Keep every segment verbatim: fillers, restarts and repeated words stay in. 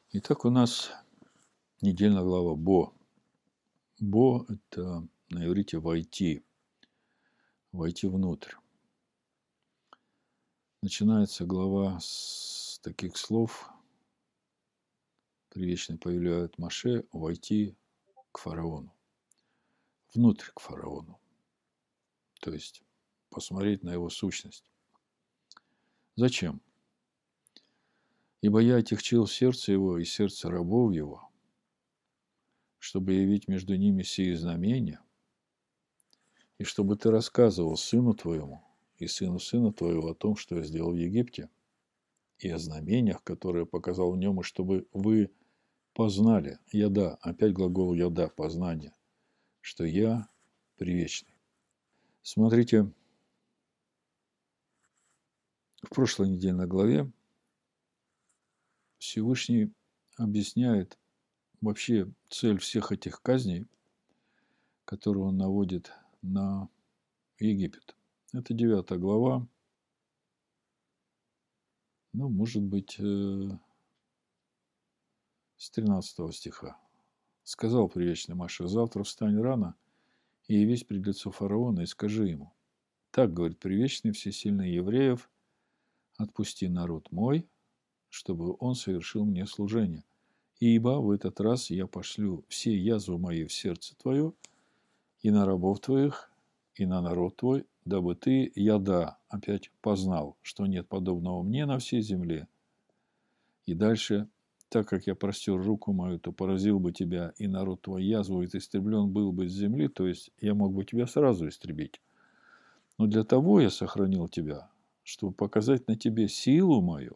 Итак, у нас недельная глава Бо. Бо– это на иврите «войти», «войти внутрь». Начинается глава с таких слов, привечно повелевает Моше войти к фараону, внутрь к фараону, то есть посмотреть на его сущность. Зачем? Ибо я отягчил сердце его и сердце рабов его, чтобы явить между ними сии знамения, и чтобы ты рассказывал сыну твоему и сыну сына твоего о том, что я сделал в Египте, и о знамениях, которые показал в нем, и чтобы вы познали, яда, опять глагол яда, познание, что я привечный. Смотрите, в прошлой недельной главе Всевышний объясняет вообще цель всех этих казней, которые он наводит на Египет. Это девятая глава, ну, может быть, с тринадцатого стиха. Сказал привечный Моше: завтра встань рано и явись пред лицо фараона и скажи ему: так говорит привечный всесильный евреев, отпусти народ мой, чтобы он совершил мне служение. Ибо в этот раз я пошлю все язвы мои в сердце твое, и на рабов твоих, и на народ твой, дабы ты, яда, опять познал, что нет подобного мне на всей земле. И дальше: так как я простер руку мою, то поразил бы тебя, и народ твой язву, и ты истреблен был бы с земли, то есть я мог бы тебя сразу истребить. Но для того я сохранил тебя, чтобы показать на тебе силу мою,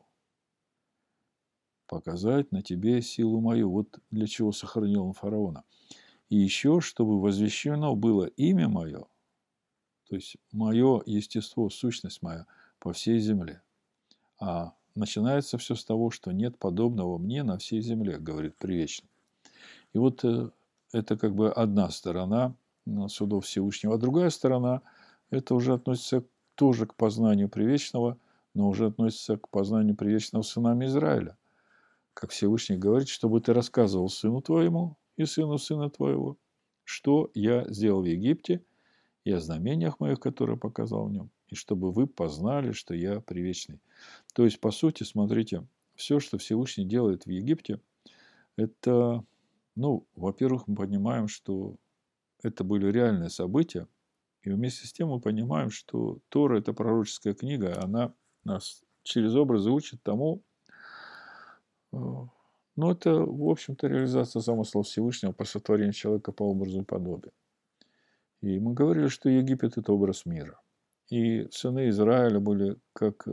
показать на тебе силу мою. Вот для чего сохранил он фараона. И еще, чтобы возвещено было имя мое, то есть мое естество, сущность моя по всей земле. А начинается все с того, что нет подобного мне на всей земле, говорит привечный. И вот это как бы одна сторона судов Всевышнего, а другая сторона, это уже относится тоже к познанию привечного, но уже относится к познанию привечного сынами Израиля. Как Всевышний говорит, чтобы ты рассказывал сыну твоему и сыну сына твоего, что я сделал в Египте, и о знамениях моих, которые показал в нем, и чтобы вы познали, что я привечный. То есть, по сути, смотрите, все, что Всевышний делает в Египте, это, ну, во-первых, мы понимаем, что это были реальные события, и вместе с тем мы понимаем, что Тора – это пророческая книга, она нас через образы учит тому, ну, это, в общем-то, реализация замысла Всевышнего по сотворению человека по образу и подобию. И мы говорили, что Египет – это образ мира. И сыны Израиля были как,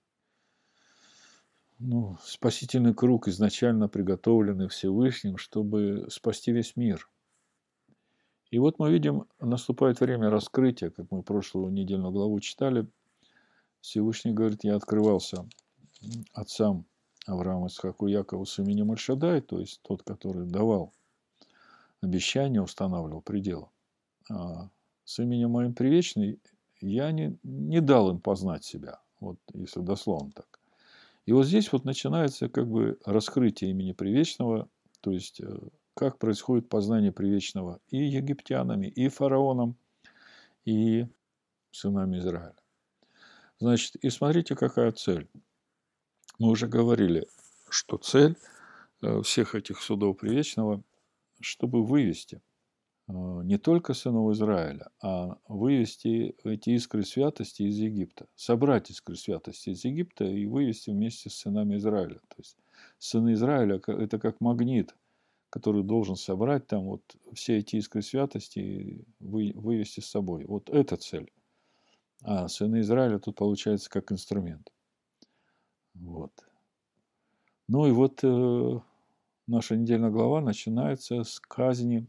ну, спасительный круг, изначально приготовленный Всевышним, чтобы спасти весь мир. И вот мы видим, наступает время раскрытия, как мы прошлую недельную главу читали. Всевышний говорит: я открывался отцам Аврааму, Исхаку, Якову с именем Аль-Шадай, то есть тот, который давал обещания, устанавливал пределы. А с именем моим привечный я не, не дал им познать себя, вот если дословно так. И вот здесь вот начинается как бы раскрытие имени привечного, то есть как происходит познание привечного и египтянами, и фараоном, и сынами Израиля. Значит, и смотрите, какая цель. Мы уже говорили, что цель всех этих судов привечного, чтобы вывести не только сынов Израиля, а вывести эти искры святости из Египта, собрать искры святости из Египта и вывести вместе с сынами Израиля. То есть сыны Израиля – это как магнит, который должен собрать там вот все эти искры святости и вывести с собой. Вот это цель. А сыны Израиля тут получается как инструмент. Вот. Ну и вот э, наша недельная глава начинается с казни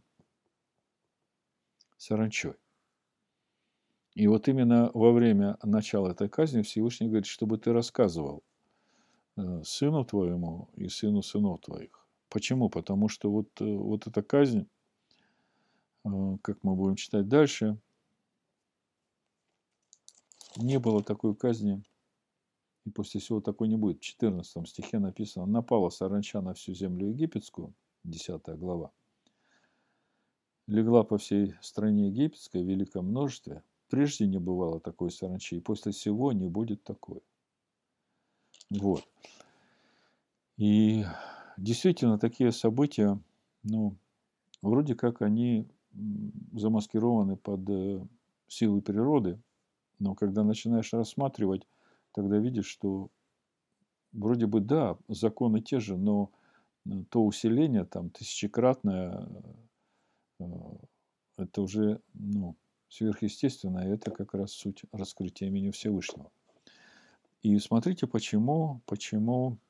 саранчой. И вот именно во время начала этой казни Всевышний говорит, чтобы ты рассказывал сыну твоему и сыну сынов твоих. Почему? Потому что вот, вот эта казнь, как мы будем читать дальше, не было такой казни и после всего такой не будет. В четырнадцатом стихе написано: «Напала саранча на всю землю египетскую», десятая глава, «легла по всей стране египетской в великом множестве. Прежде не бывало такой саранчи, и после всего не будет такой». Вот. И действительно, такие события, ну, вроде как они замаскированы под силы природы, но когда начинаешь рассматривать, тогда видишь, что вроде бы, да, законы те же, но то усиление там тысячекратное, это уже, ну, сверхъестественное, это как раз суть раскрытия имени Всевышнего. И смотрите, почему, почему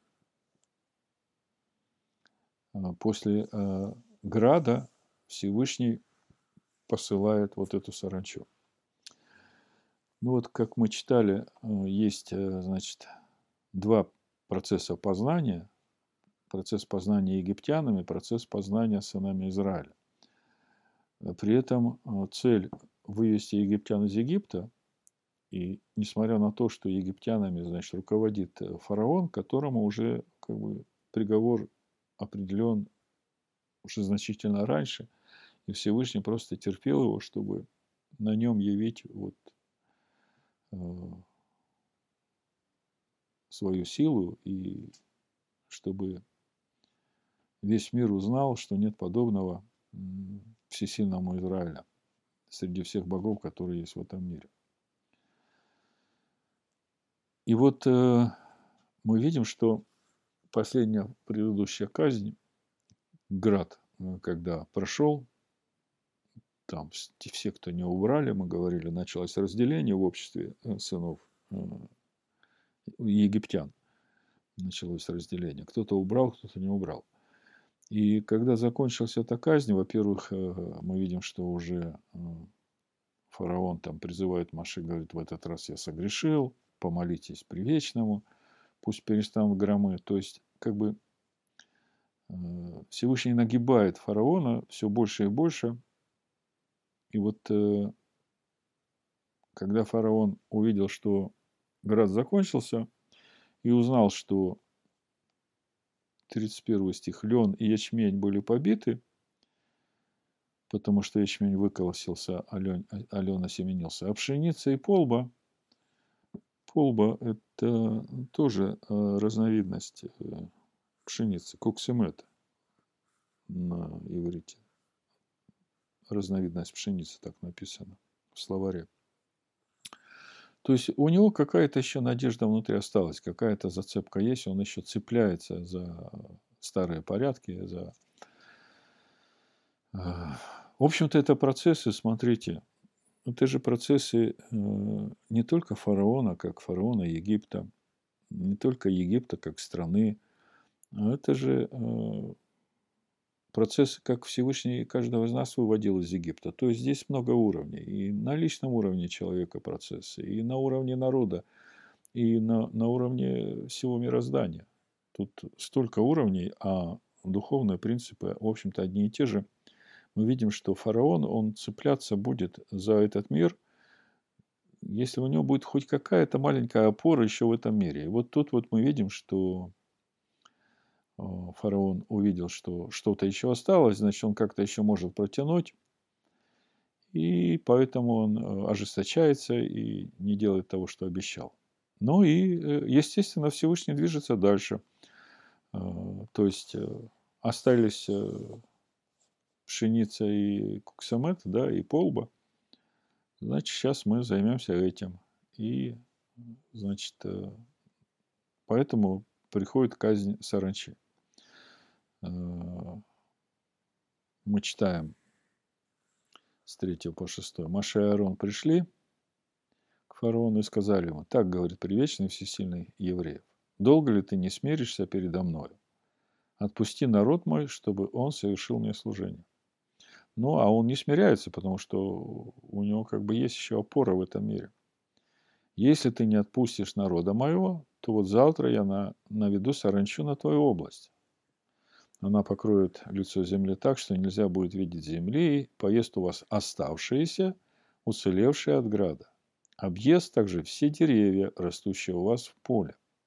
после града Всевышний посылает вот эту саранчу. Ну вот, как мы читали, есть, значит, два процесса познания. Процесс познания египтянами, процесс познания сынами Израиля. При этом цель вывести египтян из Египта, и несмотря на то, что египтянами, значит, руководит фараон, которому уже как бы приговор определен уже значительно раньше, и Всевышний просто терпел его, чтобы на нем явить вот свою силу, и чтобы весь мир узнал, что нет подобного всесильному Израиля среди всех богов, которые есть в этом мире. И вот э, мы видим, что последняя предыдущая казнь, град, когда прошел, там все, кто не убрали, мы говорили, началось разделение в обществе сынов египтян. Началось разделение. Кто-то убрал, кто-то не убрал. И когда закончилась эта казнь, во-первых, мы видим, что уже фараон там призывает Моше, говорит: в этот раз я согрешил, помолитесь Привечному, пусть перестанут громы. То есть, как бы Всевышний нагибает фараона все больше и больше. И вот когда фараон увидел, что град закончился, и узнал, что тридцать первый стих, лен и ячмень были побиты, потому что ячмень выколосился, а лен, а лен осеменился. А пшеница и полба, полба – это тоже разновидность пшеницы, коксимет на иврите. Разновидность пшеницы, так написано в словаре. То есть у него какая-то еще надежда внутри осталась, какая-то зацепка есть, он еще цепляется за старые порядки, за... В общем-то, это процессы, смотрите, это же процессы не только фараона, как фараона Египта, не только Египта, как страны, а это же процессы, как Всевышний каждого из нас выводил из Египта. То есть здесь много уровней. И на личном уровне человека процессы, и на уровне народа, и на, на уровне всего мироздания. Тут столько уровней, а духовные принципы, в общем-то, одни и те же. Мы видим, что фараон, он цепляться будет за этот мир, если у него будет хоть какая-то маленькая опора еще в этом мире. И вот тут вот мы видим, что фараон увидел, что что-то еще осталось, значит, он как-то еще может протянуть, и поэтому он ожесточается и не делает того, что обещал. Ну и, естественно, Всевышний движется дальше. То есть остались пшеница и куксамет, да, и полба. Значит, сейчас мы займемся этим. И, значит, поэтому приходит казнь саранчи. Мы читаем с третьего по шестой. Моше и Аарон пришли к фараону и сказали ему: так говорит Привечный Всесильный евреев: долго ли ты не смиришься передо мною? Отпусти народ мой, чтобы он совершил мне служение. Ну, а он не смиряется, потому что у него как бы есть еще опора в этом мире. Если ты не отпустишь народа моего, то вот завтра я на, наведу саранчу на твою область. Она покроет лицо земли так, что нельзя будет видеть земли, и поест у вас оставшиеся, уцелевшие от града. Объест также все деревья, растущие у вас в поле.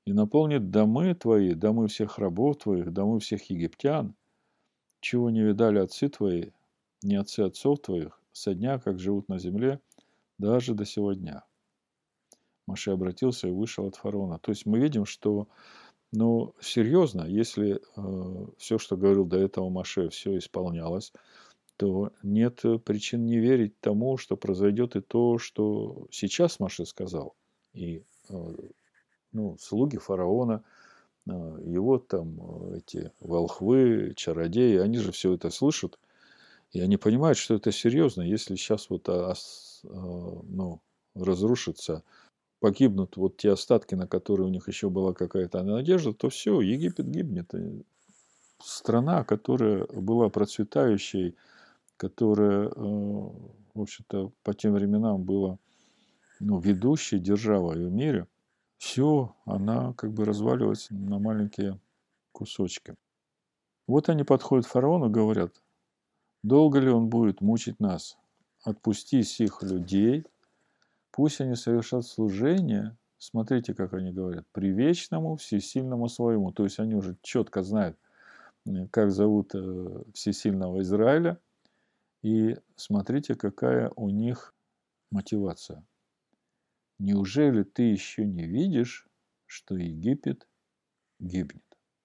и наполнит домы твои, домы всех рабов твоих, домы всех египтян, чего не видали отцы твои, ни отцы отцов твоих, со дня, как живут на земле, даже до сего дня. Моше обратился и вышел от фараона. То есть мы видим, что, ну, серьезно, если э, все, что говорил до этого Моше, все исполнялось, то нет причин не верить тому, что произойдет и то, что сейчас Моше сказал. И э, ну, слуги фараона, э, его там э, эти волхвы, чародеи, они же все это слышат, и они понимают, что это серьезно. Если сейчас вот а, ос- э, ну, разрушится, погибнут вот те остатки, на которые у них еще была какая-то надежда, то все, Египет гибнет. И страна, которая была процветающей, которая, э, в общем-то, по тем временам была, ну, ведущей державой в мире, все, она как бы разваливается на маленькие кусочки. Вот они подходят к фараону и говорят: долго ли он будет мучить нас? Отпусти сих людей, пусть они совершат служение. Смотрите, как они говорят: привечному, всесильному своему. То есть они уже четко знают, э, как зовут э, всесильного Израиля. И смотрите, какая у них мотивация. Неужели ты еще не видишь, что Египет гибнет?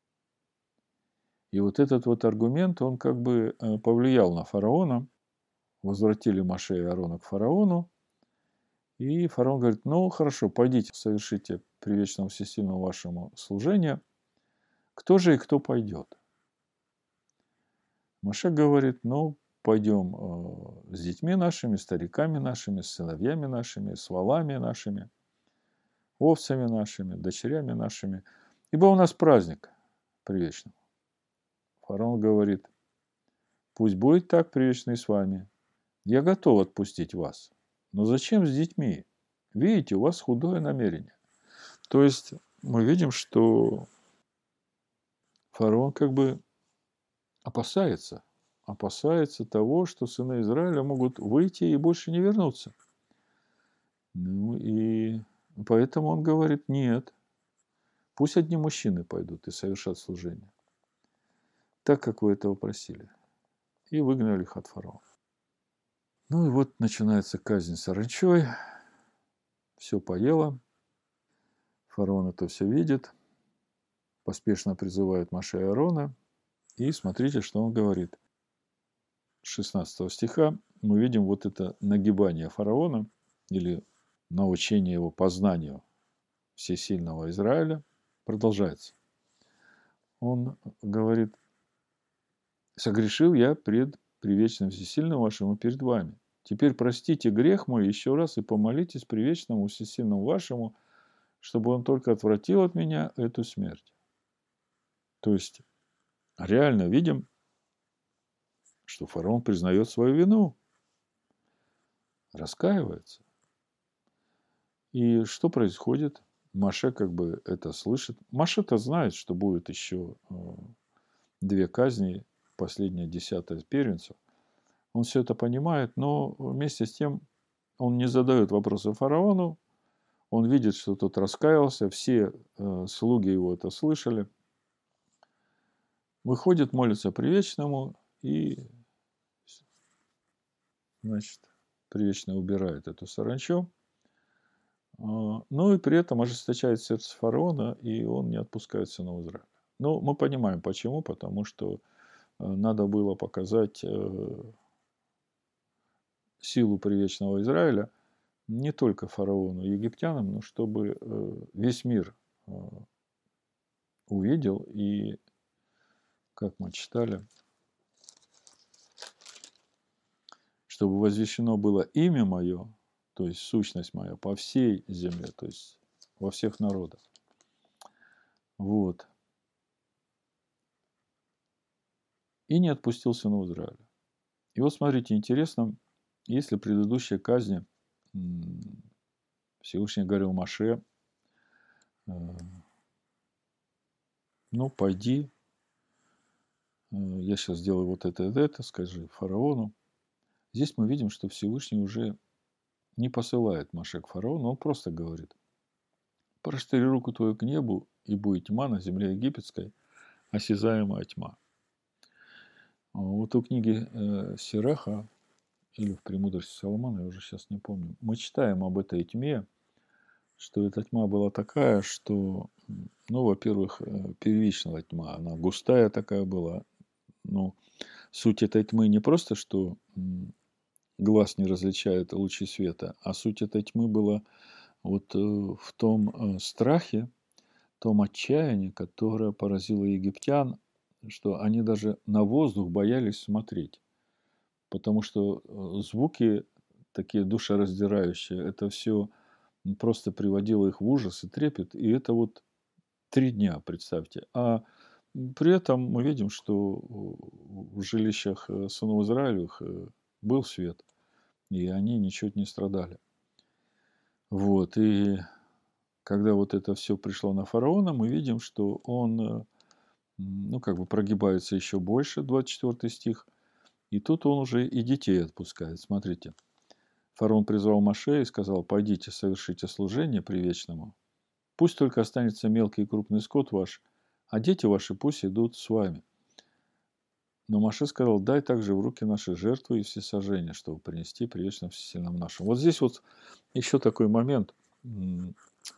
И вот этот вот аргумент, он как бы э, повлиял на фараона. Возвратили Моше и Аарона к фараону. И фараон говорит: ну, хорошо, пойдите, совершите привечному всесильному вашему служение. Кто же и кто пойдет? Моше говорит: ну, пойдем э, с детьми нашими, стариками нашими, с сыновьями нашими, с волами нашими, овцами нашими, дочерями нашими, ибо у нас праздник привечный. Фараон говорит: пусть будет так, привечный, с вами. Я готов отпустить вас. Но зачем с детьми? Видите, у вас худое намерение. То есть мы видим, что фараон как бы опасается. Опасается того, что сыны Израиля могут выйти и больше не вернуться. Ну и поэтому он говорит: нет, пусть одни мужчины пойдут и совершат служение, так, как вы этого просили. И выгнали их от фараона. Ну и вот начинается казнь саранчой. Все поело. Фараон это все видит. Поспешно призывает Моше и Аарона. И смотрите, что он говорит. С шестнадцатого стиха мы видим вот это нагибание фараона или научение его познанию всесильного Израиля. Продолжается. Он говорит: согрешил я пред привечным всесильным вашим и перед вами. Теперь простите грех мой еще раз и помолитесь привечному всесильному вашему, чтобы он только отвратил от меня эту смерть. То есть реально видим, что фараон признает свою вину, раскаивается. И что происходит? Моше как бы это слышит. Моше-то знает, что будет еще две казни, последняя десятая первенцев. Он все это понимает, но вместе с тем он не задает вопросы фараону. Он видит, что тот раскаялся, все э, слуги его это слышали. Выходит, молится привечному, и, значит, привечный убирает эту саранчу. Ну и при этом ожесточает сердце фараона, и он не отпускает сынов Израиля. Ну, мы понимаем, почему. Потому что надо было показать силу привечного Израиля не только фараону и египтянам, но чтобы весь мир увидел, и, как мы читали, чтобы возвещено было имя мое, то есть сущность моя, по всей земле, то есть во всех народах. Вот. И не отпустил сынов Израиля. И вот смотрите, интересно, если предыдущие казни Всевышний говорил Моше: ну, пойди, я сейчас сделаю вот это и это, скажи фараону. Здесь мы видим, что Всевышний уже не посылает Моше к фараону, он просто говорит: простри руку твою к небу и будет тьма на земле египетской, осязаемая тьма. Вот у книги э, Сираха или в «Премудрости Соломона», я уже сейчас не помню, мы читаем об этой тьме, что эта тьма была такая, что, ну, во-первых, э, первичная тьма, она густая такая была. Ну, суть этой тьмы не просто, что м, глаз не различает лучи света, а суть этой тьмы была вот э, в том э, страхе, том отчаянии, которое поразило египтян, что они даже на воздух боялись смотреть. Потому что э, звуки такие душераздирающие, это все просто приводило их в ужас и трепет. И это вот три дня, представьте. А при этом мы видим, что в жилищах э, сынов Израилевых э, был свет, и они ничуть не страдали. Вот, и когда вот это все пришло на фараона, мы видим, что он, э, ну, как бы прогибается еще больше, двадцать четвёртый стих, и тут он уже и детей отпускает. Смотрите. Фараон призвал Моше и сказал: «Пойдите, совершите служение привечному. Пусть только останется мелкий и крупный скот ваш, а дети ваши пусть идут с вами». Но Моше сказал: «Дай также в руки наши жертвы и всесожжения, чтобы принести привечно всесильному нашему». Вот здесь вот еще такой момент, м,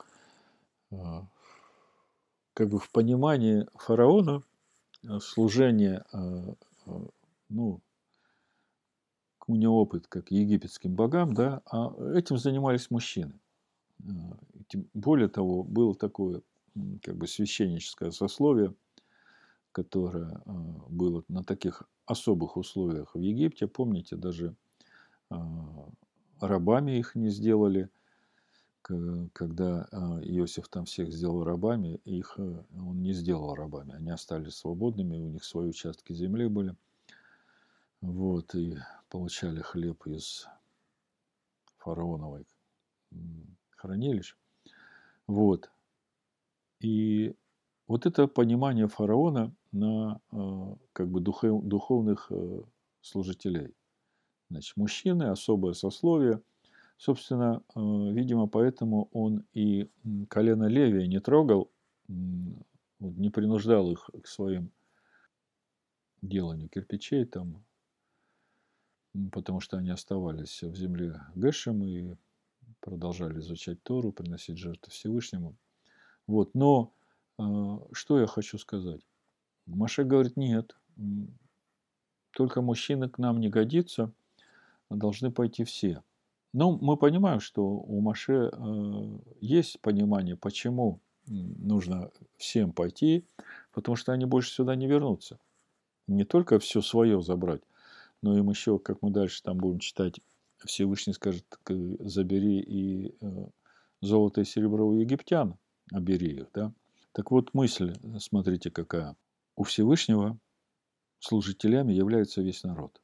а, как бы в понимании фараона э, служение, а, а, ну, у него опыт как египетским богам, да, а этим занимались мужчины. А, тем более того, было такое м, как бы священническое сословие, которое а, было на таких особых условиях в Египте. Помните, даже а, рабами их не сделали, к- когда а, Иосиф там всех сделал рабами, их э, он не сделал рабами. Они остались свободными, у них свои участки земли были. Вот, и получали хлеб из фараоновой м, хранилищ. Вот. И вот это понимание фараона на э, как бы духов- духовных э, служителей. Значит, мужчины, особое сословие. Собственно, э, видимо, поэтому он и м, колено Левия не трогал, м, вот не принуждал их к своим деланию кирпичей, там, м, потому что они оставались в земле Гэшем и продолжали изучать Тору, приносить жертвы Всевышнему. Вот. Но э, что я хочу сказать? Маша говорит: нет, м, только мужчина к нам не годится, а должны пойти все. Ну, мы понимаем, что у Маше э, есть понимание, почему м, нужно всем пойти, потому что они больше сюда не вернутся. Не только все свое забрать, но им еще, как мы дальше там будем читать, Всевышний скажет: «Так, э, забери и э, золото и серебро у египтян, обери их». Да? Так вот, мысль, э, смотрите, какая. У Всевышнего служителями является весь народ.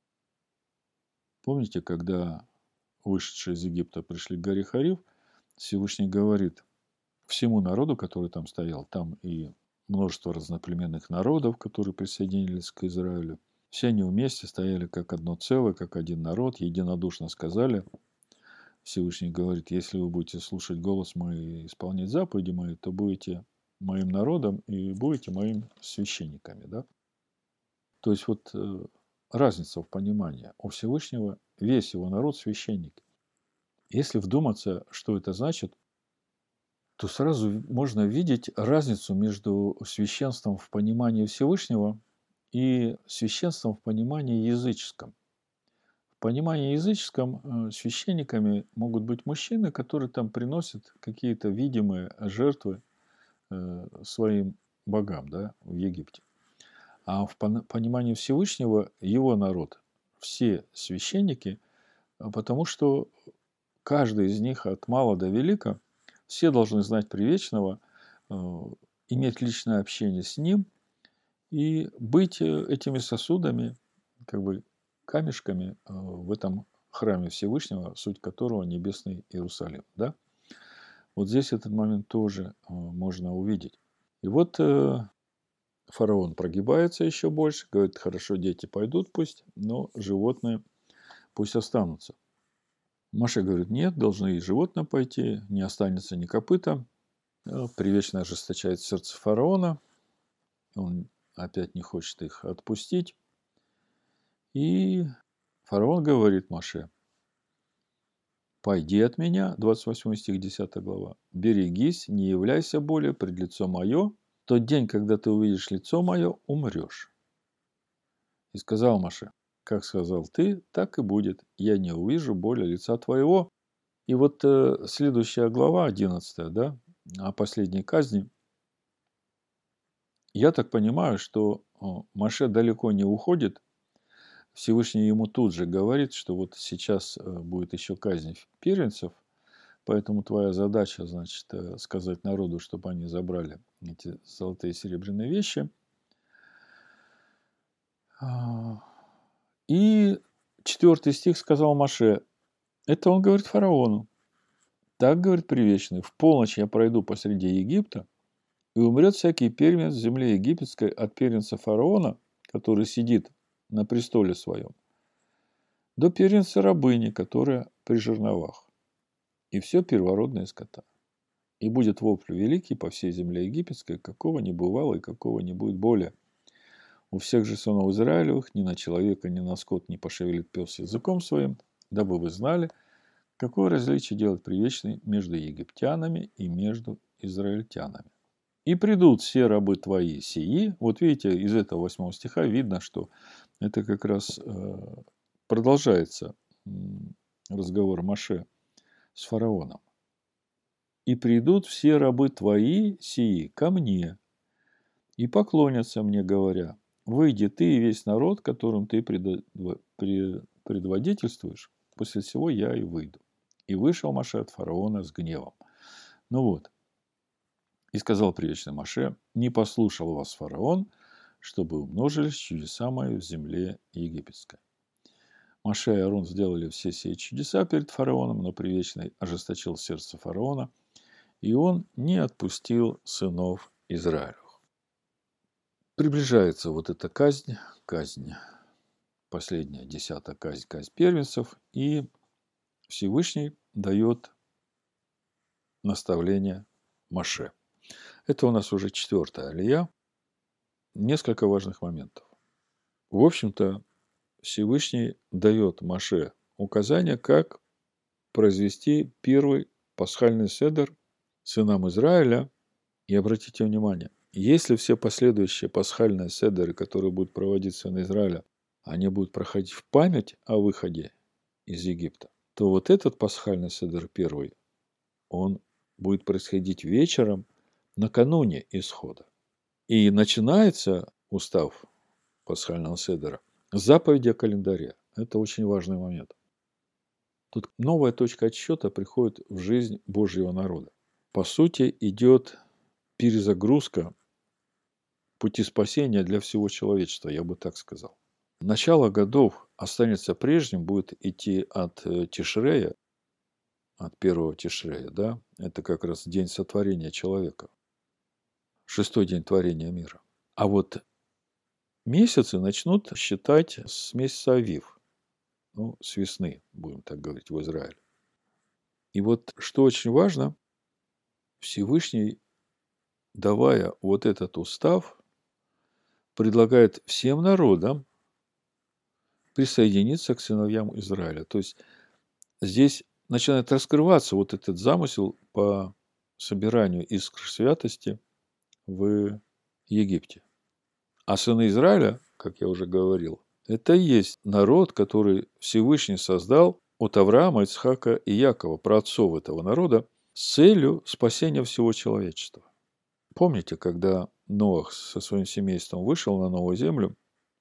Помните, когда вышедшие из Египта пришли к горе Харив, Всевышний говорит всему народу, который там стоял, там и множество разноплеменных народов, которые присоединились к Израилю, все они вместе стояли как одно целое, как один народ, единодушно сказали. Всевышний говорит: если вы будете слушать голос мой и исполнять заповеди мои, то будете моим народом и будете моими священниками. Да? То есть вот э, разница в понимании. У Всевышнего весь его народ священник. Если вдуматься, что это значит, то сразу можно видеть разницу между священством в понимании Всевышнего и священством в понимании языческом. В понимании языческом э, священниками могут быть мужчины, которые там приносят какие-то видимые жертвы э, своим богам, да, в Египте. А в пон- понимании Всевышнего его народ, все священники, а потому что каждый из них от мала до велика, все должны знать Привечного, э, иметь личное общение с Ним и быть э, этими сосудами, как бы камешками э, в этом храме Всевышнего, суть которого небесный Иерусалим. Да? Вот здесь этот момент тоже э, можно увидеть. И вот э, фараон прогибается еще больше, говорит: хорошо, дети пойдут пусть, но животные пусть останутся. Маша говорит: нет, должны и животные пойти, не останется ни копыта. э, привечно ожесточает сердце фараона. Он опять не хочет их отпустить. И фараон говорит Моше: «Пойди от меня», двадцать восьмой стих, десятая глава, «берегись, не являйся более пред лицо мое, тот день, когда ты увидишь лицо мое, умрешь». И сказал Моше: «Как сказал ты, так и будет, я не увижу более лица твоего». И вот э, следующая глава, одиннадцатая, да, о последней казни, я так понимаю, что о, Моше далеко не уходит. Всевышний ему тут же говорит, что вот сейчас э, будет еще казнь первенцев, поэтому твоя задача, значит, э, сказать народу, чтобы они забрали эти золотые и серебряные вещи. А, И четвертый стих сказал Моше, это он говорит фараону. Так, говорит Привечный, в полночь я пройду посреди Египта, и умрет всякий первенец в земле египетской от первенца фараона, который сидит на престоле своем, до первенца рабыни, которая при жерновах, и все первородное скота. И будет вопль великий по всей земле египетской, какого не бывало и какого не будет более. У всех же сынов Израилевых ни на человека, ни на скот не пошевелит пес языком своим, дабы вы знали, какое различие делает Привечный между египтянами и между израильтянами. И придут все рабы твои сии. Вот видите, из этого восьмого стиха видно, что это как раз э, продолжается э, разговор Моше с фараоном. И придут все рабы твои сии ко мне и поклонятся мне, говоря, выйди ты и весь народ, которым ты предводительствуешь, после всего я и выйду. И вышел Моше от фараона с гневом. Ну вот. И сказал привечный Моше, не послушал вас фараон, чтобы умножились чудеса мои в земле египетской. Моше и Аарон сделали все сии чудеса перед фараоном, но привечный ожесточил сердце фараона, и он не отпустил сынов Израилевых. Приближается вот эта казнь, казнь, последняя, десятая казнь, казнь первенцев, и Всевышний дает наставление Моше. Это у нас уже четвертая алия. Несколько важных моментов. В общем-то, Всевышний дает Моше указания, как произвести первый пасхальный седер сынам Израиля. И обратите внимание, если все последующие пасхальные седеры, которые будут проводить сыны Израиля, они будут проходить в память о выходе из Египта, то вот этот пасхальный седер первый, он будет происходить вечером накануне исхода. И начинается устав пасхального седера с заповеди о календаре. Это очень важный момент. Тут новая точка отсчета приходит в жизнь Божьего народа. По сути, идет перезагрузка пути спасения для всего человечества, я бы так сказал. Начало годов останется прежним, будет идти от Тишрея, от первого Тишрея, да, это как раз день сотворения человека, шестой день творения мира. А вот месяцы начнут считать с месяца Авив, ну, с весны, будем так говорить, в Израиле. И вот что очень важно, Всевышний, давая вот этот устав, предлагает всем народам присоединиться к сыновьям Израиля. То есть здесь начинает раскрываться вот этот замысел по собиранию искр святости в Египте. А сыны Израиля, как я уже говорил, это и есть народ, который Всевышний создал от Авраама, Ицхака и Якова, праотцов этого народа, с целью спасения всего человечества. Помните, когда Ноах со своим семейством вышел на новую землю,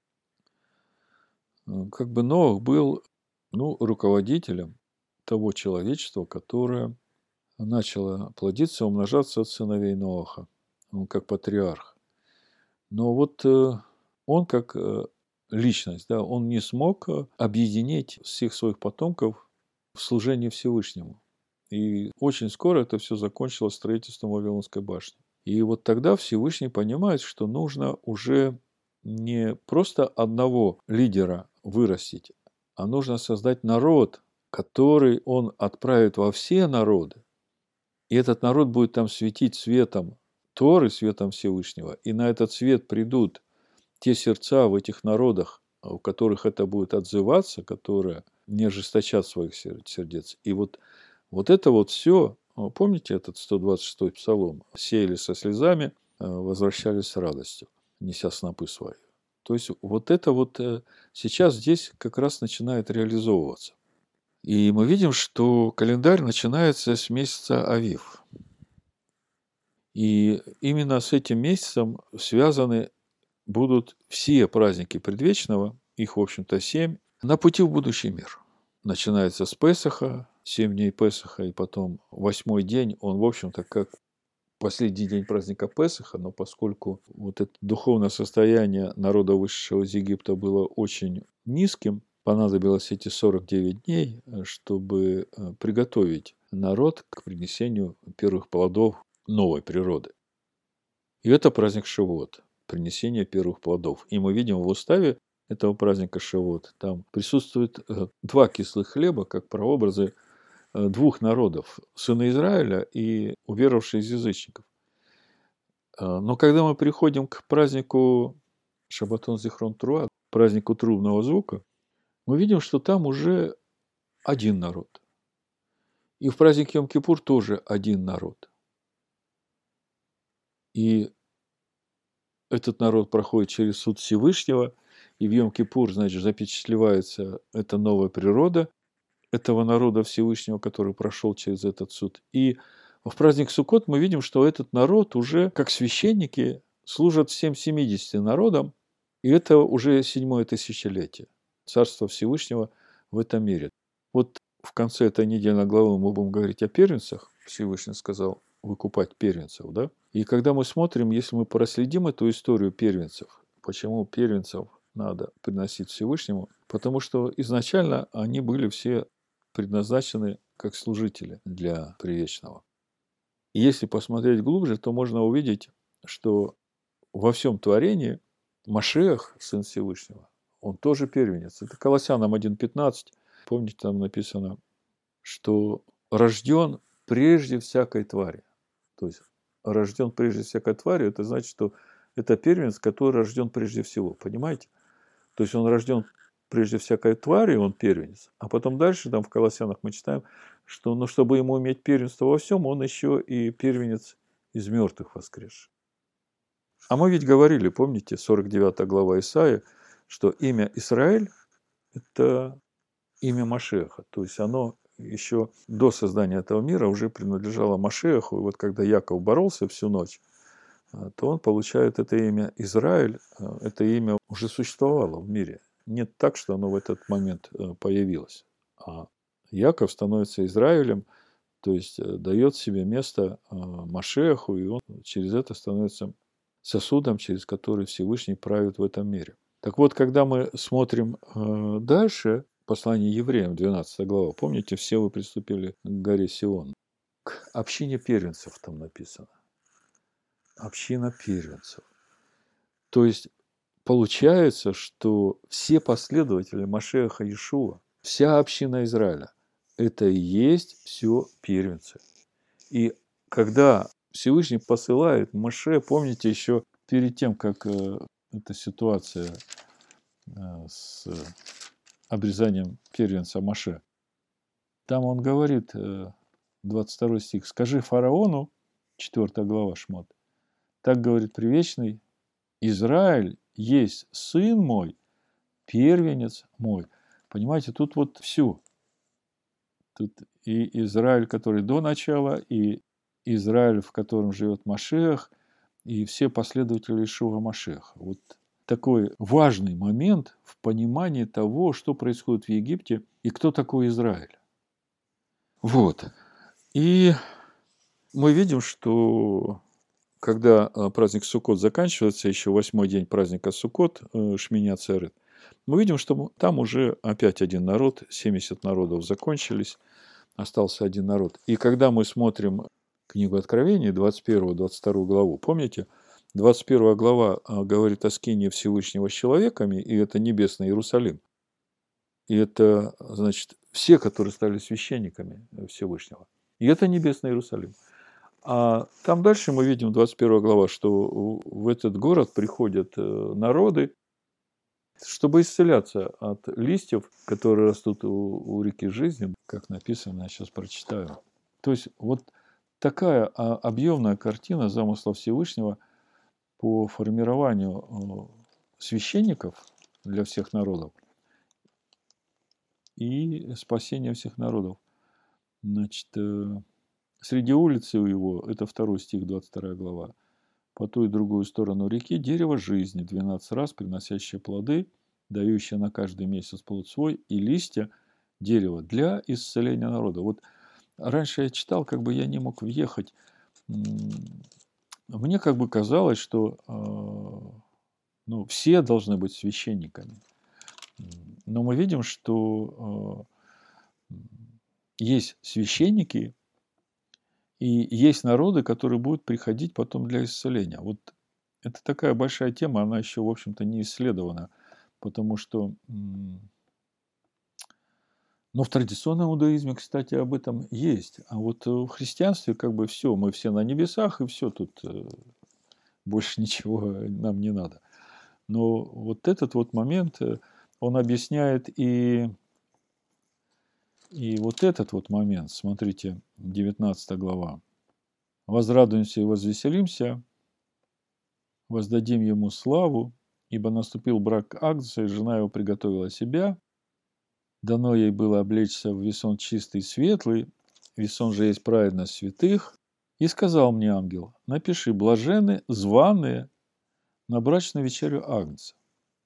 как бы Ноах был, ну, руководителем того человечества, которое начало плодиться, умножаться от сыновей Ноаха. Он как патриарх. Но вот он как личность, да, он не смог объединить всех своих потомков в служении Всевышнему. И очень скоро это все закончилось строительством Вавилонской башни. И вот тогда Всевышний понимает, что нужно уже не просто одного лидера вырастить, а нужно создать народ, который он отправит во все народы. И этот народ будет там светить светом Торы, светом Всевышнего. И на этот свет придут те сердца в этих народах, у которых это будет отзываться, которые не ожесточат своих сердец. И вот, вот это вот все, помните этот сто двадцать шестой псалом? «Сеяли со слезами, возвращались с радостью, неся снопы свои». То есть вот это вот сейчас здесь как раз начинает реализовываться. И мы видим, что календарь начинается с месяца Авив. И именно с этим месяцем связаны будут все праздники предвечного, их, в общем-то, семь, на пути в будущий мир. Начинается с Песаха, семь дней Песаха, и потом восьмой день, он, в общем-то, как последний день праздника Песаха, но поскольку вот это духовное состояние народа, вышедшего из Египта, было очень низким, понадобилось эти сорок девять дней, чтобы приготовить народ к принесению первых плодов новой природы. И это праздник Шивот, принесение первых плодов. И мы видим в уставе этого праздника Шивот, там присутствует два кислых хлеба, как прообразы двух народов, сына Израиля и уверовавшие из язычников. Но когда мы приходим к празднику Шабатон Зихрон Труа, празднику трубного звука, мы видим, что там уже один народ. И в праздник Йом-Кипур тоже один народ. И этот народ проходит через суд Всевышнего, и в Йом-Кипур, значит, запечатлевается эта новая природа этого народа Всевышнего, который прошел через этот суд. И в праздник Суккот мы видим, что этот народ уже, как священники, служат всем семидесяти народам, и это уже седьмое тысячелетие Царства Всевышнего в этом мире. Вот в конце этой недельной главы мы будем говорить о первенцах. Всевышний сказал выкупать первенцев, да? И когда мы смотрим, если мы проследим эту историю первенцев, почему первенцев надо приносить Всевышнему? Потому что изначально они были все предназначены как служители для Предвечного. И если посмотреть глубже, то можно увидеть, что во всем творении Машиах, сын Всевышнего, он тоже первенец. Это Колоссянам один пятнадцать. Помните, там написано, что рожден прежде всякой твари. То есть рожден прежде всякой твари, это значит, что это первенец, который рожден прежде всего. Понимаете? То есть он рожден прежде всякой твари, он первенец. А потом дальше, там в Колоссянах мы читаем, что ну, чтобы ему иметь первенство во всем, он еще и первенец из мертвых воскресший. А мы ведь говорили, помните, сорок девятая глава Исаии, что имя Израиль – это имя Машеха. То есть оно еще до создания этого мира уже принадлежало Машеху. И вот когда Яков боролся всю ночь, то он получает это имя Израиль. Это имя уже существовало в мире. Нет так, что оно в этот момент появилось. А Яков становится Израилем, то есть дает себе место Машеху, и он через это становится сосудом, через который Всевышний правит в этом мире. Так вот, когда мы смотрим дальше, послание евреям, двенадцатая глава, помните, все вы приступили к горе Сион. К общине первенцев там написано. Община первенцев. То есть, получается, что все последователи Машеха Иешуа, вся община Израиля, это и есть все первенцы. И когда Всевышний посылает Моше, помните, еще перед тем, как э, эта ситуация э, с обрезанием первенца Моше, там он говорит, э, двадцать второй стих, «Скажи фараону», четвёртая глава Шмот, так говорит Предвечный, «Израиль есть сын мой, первенец мой». Понимаете, тут вот все. Тут и Израиль, который до начала, и Израиль, в котором живет Машиах, и все последователи Иешуа Машиаха. Вот такой важный момент в понимании того, что происходит в Египте и кто такой Израиль. Вот. И мы видим, что когда праздник Суккот заканчивается, еще восьмой день праздника Суккот, Шмини Ацерет, мы видим, что там уже опять один народ, семьдесят народов закончились, остался один народ. И когда мы смотрим книгу Откровения, двадцать первую двадцать вторую главу, помните, двадцать первая глава говорит о скинии Всевышнего с человеками, и это небесный Иерусалим. И это, значит, все, которые стали священниками Всевышнего. И это небесный Иерусалим. А там дальше мы видим, двадцать первая глава, что в этот город приходят народы, чтобы исцеляться от листьев, которые растут у, у реки жизни, как написано, я сейчас прочитаю. То есть вот такая объемная картина замысла Всевышнего по формированию священников для всех народов и спасения всех народов. Значит, среди улицы у его, это второй стих, двадцать вторая глава, по ту и другую сторону реки дерево жизни, двенадцать раз приносящее плоды, дающее на каждый месяц плод свой, и листья дерева для исцеления народа. Вот раньше я читал, как бы я не мог въехать. Мне как бы казалось, что ну, все должны быть священниками. Но мы видим, что есть священники, и есть народы, которые будут приходить потом для исцеления. Вот это такая большая тема, она еще, в общем-то, не исследована, потому что, ну, в традиционном иудаизме, кстати, об этом есть. А вот в христианстве как бы все, мы все на небесах, и все, тут больше ничего нам не надо. Но вот этот вот момент, он объясняет и, и вот этот вот момент. Смотрите, девятнадцатая глава. «Возрадуемся и возвеселимся, воздадим ему славу, ибо наступил брак Агнца, и жена его приготовила себя. Дано ей было облечься в весон чистый и светлый, весон же есть праведность святых. И сказал мне ангел: напиши: блаженны званые на брачную вечерю Агнца».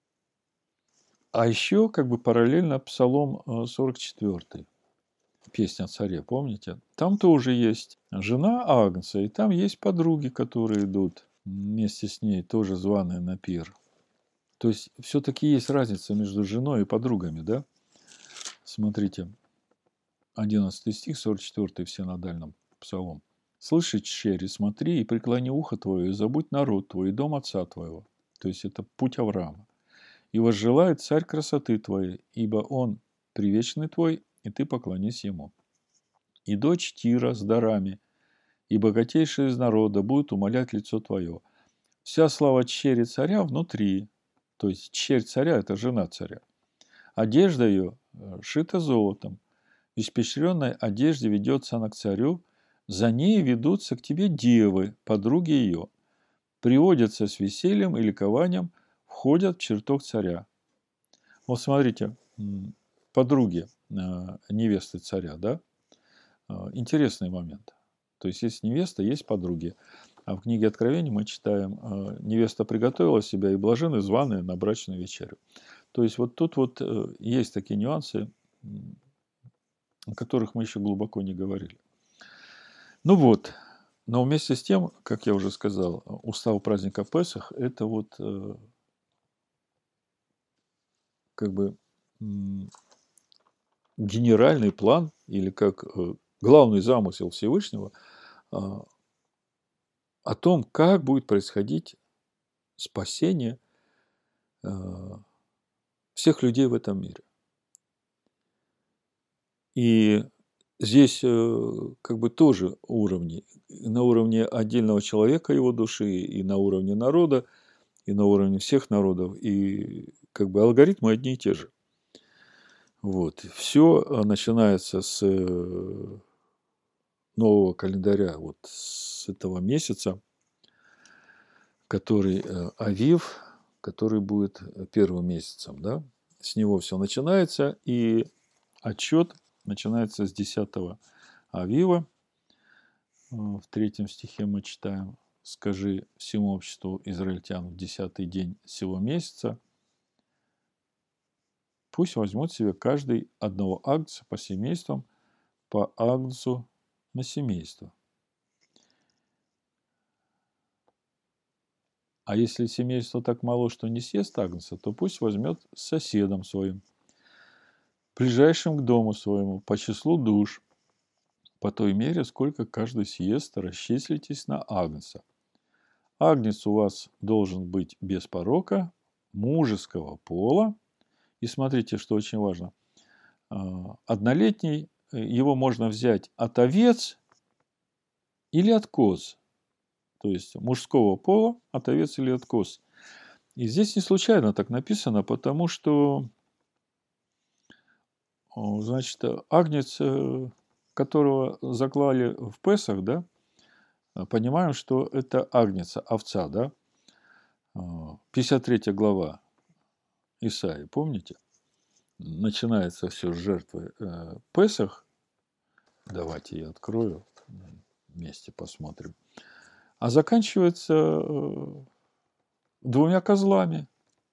А еще как бы параллельно Псалом сорок четвёртый. Песня о царе, помните? Там тоже есть жена Агнца, и там есть подруги, которые идут вместе с ней, тоже званые на пир. То есть, все-таки есть разница между женой и подругами, да? Смотрите, одиннадцатый стих, сорок четвёртый в синодальном псалом. «Слыши, черри, смотри, и преклони ухо твое, и забудь народ твой, и дом отца твоего». То есть, это путь Авраама. «И возжелает царь красоты твоей, ибо он привечный твой, и ты поклонись ему. И дочь Тира с дарами, и богатейшая из народа будет умолять лицо твое. Вся слава черри царя внутри». То есть, черь царя – это жена царя. Одежда ее шита золотом. В испещренной одежде ведется она к царю. За ней ведутся к тебе девы, подруги ее. Приводятся с весельем и ликованием, входят в чертог царя. Вот смотрите, подруги невесты царя, да? Интересный момент. То есть, есть невеста, есть подруги. А в книге Откровений мы читаем: невеста приготовила себя, и блаженны званые на брачную вечерю. То есть, вот тут вот есть такие нюансы, о которых мы еще глубоко не говорили. Ну вот, но вместе с тем, как я уже сказал, устав праздника Песах – это вот как бы генеральный план, или как главный замысел Всевышнего о том, как будет происходить спасение всех людей в этом мире. И здесь как бы тоже уровни. На уровне отдельного человека, его души, и на уровне народа, и на уровне всех народов. И как бы алгоритмы одни и те же. Вот. Все начинается с нового календаря, вот с этого месяца, который Авив, который будет первым месяцем, да? С него все начинается, и отчет начинается с десятого Авива. В третьем стихе мы читаем: «Скажи всему обществу израильтян в десятый день сего месяца, пусть возьмут себе каждый одного агнца по семействам, по агнцу на семейство. А если семейство так мало, что не съест агнца, то пусть возьмет с соседом своим, ближайшим к дому своему, по числу душ, по той мере, сколько каждый съест, расчислитесь на агнца. Агнец у вас должен быть без порока, мужеского пола». И смотрите, что очень важно. Однолетний, его можно взять от овец или от коз, то есть мужского пола, от овец или от коз. И здесь не случайно так написано, потому что, о, значит, э, агнец, э, которого заклали в Песах, да, э, понимаем, что это агнец, овца, да. А, пятьдесят третья глава Исаии, помните? Начинается все с жертвы э, Песах. Давайте я открою, м, вместе посмотрим. А заканчивается э, двумя козлами.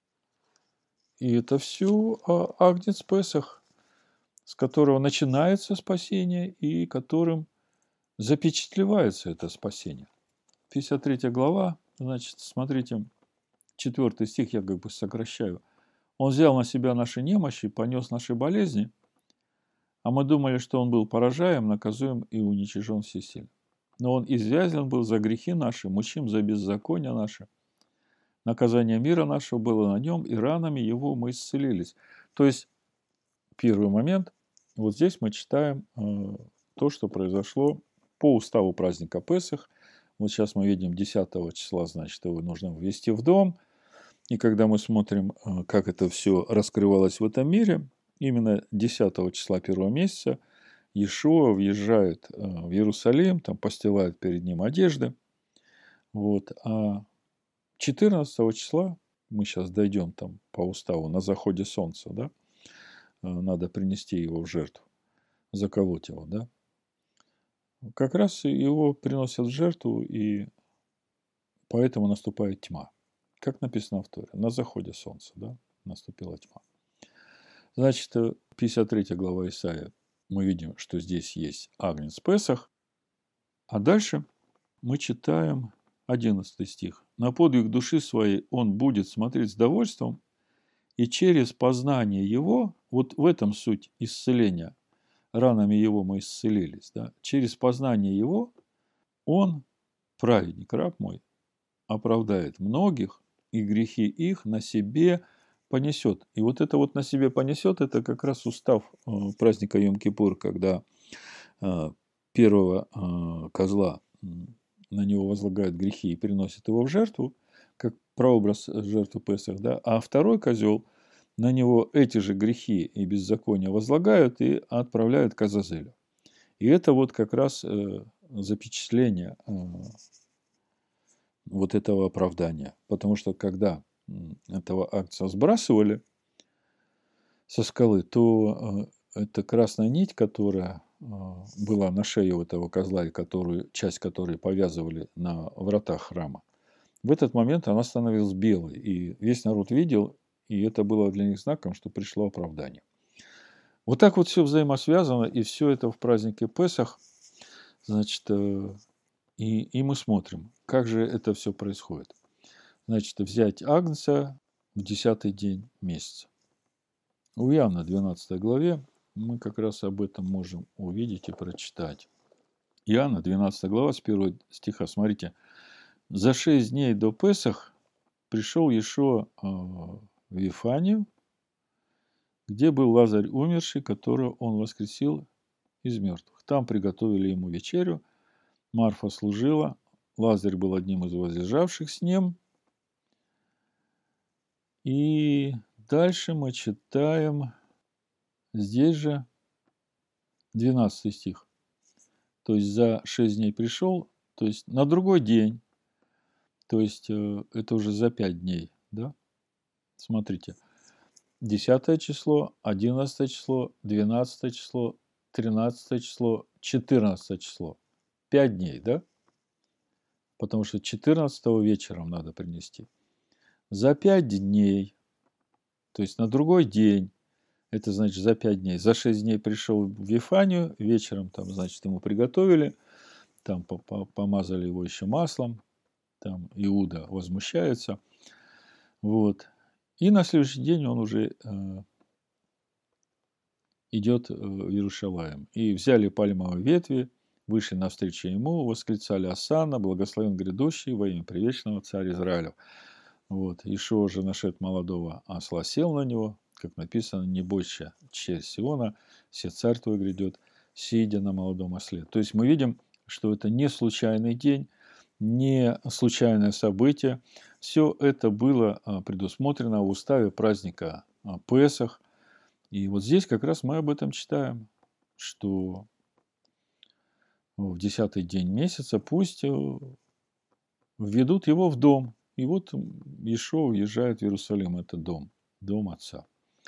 И это все агнец Песах, с которого начинается спасение и которым запечатлевается это спасение. пятьдесят третья глава, значит, смотрите, четвёртый стих, я как бы сокращаю. Он взял на себя наши немощи, понес наши болезни, а мы думали, что он был поражаем, наказуем и уничижен всесильно. Но он извязлен был за грехи наши, мучим за беззакония наши. Наказание мира нашего было на нем, и ранами его мы исцелились. То есть, первый момент, вот здесь мы читаем э, то, что произошло по уставу праздника Песах. Вот сейчас мы видим десятого числа, значит, его нужно ввести в дом. И когда мы смотрим, э, как это все раскрывалось в этом мире, именно десятого числа первого месяца Иешуа въезжает э, в Иерусалим, там постилают перед ним одежды. Вот. А четырнадцатого числа, мы сейчас дойдем там по уставу, на заходе солнца, да, э, надо принести его в жертву, заколоть его, да. Как раз его приносят в жертву, и поэтому наступает тьма. Как написано в Торе, на заходе солнца, да, наступила тьма. Значит, э, пятьдесят третья глава Исаия, мы видим, что здесь есть агнец Песах, а дальше мы читаем одиннадцатый стих. «На подвиг души своей он будет смотреть с довольством, и через познание его», вот в этом суть исцеления, ранами его мы исцелились, да, через познание его он, праведник, раб мой, оправдает многих, и грехи их на себе понесет. И вот это вот на себе понесет, это как раз устав э, праздника Йом-Кипур, когда э, первого э, козла на него возлагают грехи и приносят его в жертву, как прообраз жертвы Песах, да, а второй козел на него эти же грехи и беззакония возлагают и отправляют к Азазелю. И это вот как раз э, запечатление э, вот этого оправдания. Потому что когда этого агнца сбрасывали со скалы, то э, эта красная нить, которая э, была на шее у этого козла, и которую, часть которой повязывали на вратах храма, в этот момент она становилась белой. И весь народ видел, и это было для них знаком, что пришло оправдание. Вот так вот все взаимосвязано, и все это в празднике Песах. Значит, э, и, и мы смотрим, как же это все происходит. Значит, взять агнца в десятый день месяца. У Иоанна двенадцатой главе мы как раз об этом можем увидеть и прочитать. Иоанна двенадцатая глава с первого стиха. Смотрите. «За шесть дней до Песах пришел Иешуа в Вифанию, где был Лазарь умерший, которого он воскресил из мертвых. Там приготовили ему вечерю. Марфа служила. Лазарь был одним из возлежавших с ним». И дальше мы читаем здесь же двенадцатый стих. То есть за шесть дней пришел, то есть на другой день, то есть это уже за пять дней, да? Смотрите, десятое число, одиннадцатое число, двенадцатое число, тринадцатое число, четырнадцатое число. Пять дней, да? Потому что четырнадцатого вечером надо принести. За пять дней, то есть на другой день, это значит за пять дней. За шесть дней пришел в Вифанию, вечером там, значит, ему приготовили, там помазали его еще маслом, там Иуда возмущается. Вот. И на следующий день он уже э, идет в Иерушалаим. И взяли пальмовые ветви, вышли навстречу ему, восклицали Осанна, благословен грядущий во имя привечного царя Израилев. Вот. Иешуа же, нашед молодого осла, сел на него, как написано, не бойся, черь Сиона, все царь твой грядет, сидя на молодом осле. То есть мы видим, что это не случайный день, не случайное событие. Все это было а, предусмотрено в уставе праздника а, Песах. И вот здесь как раз мы об этом читаем, что в десятый день месяца пусть э, введут его в дом. И вот Иешуа уезжает в Иерусалим, это дом, дом отца.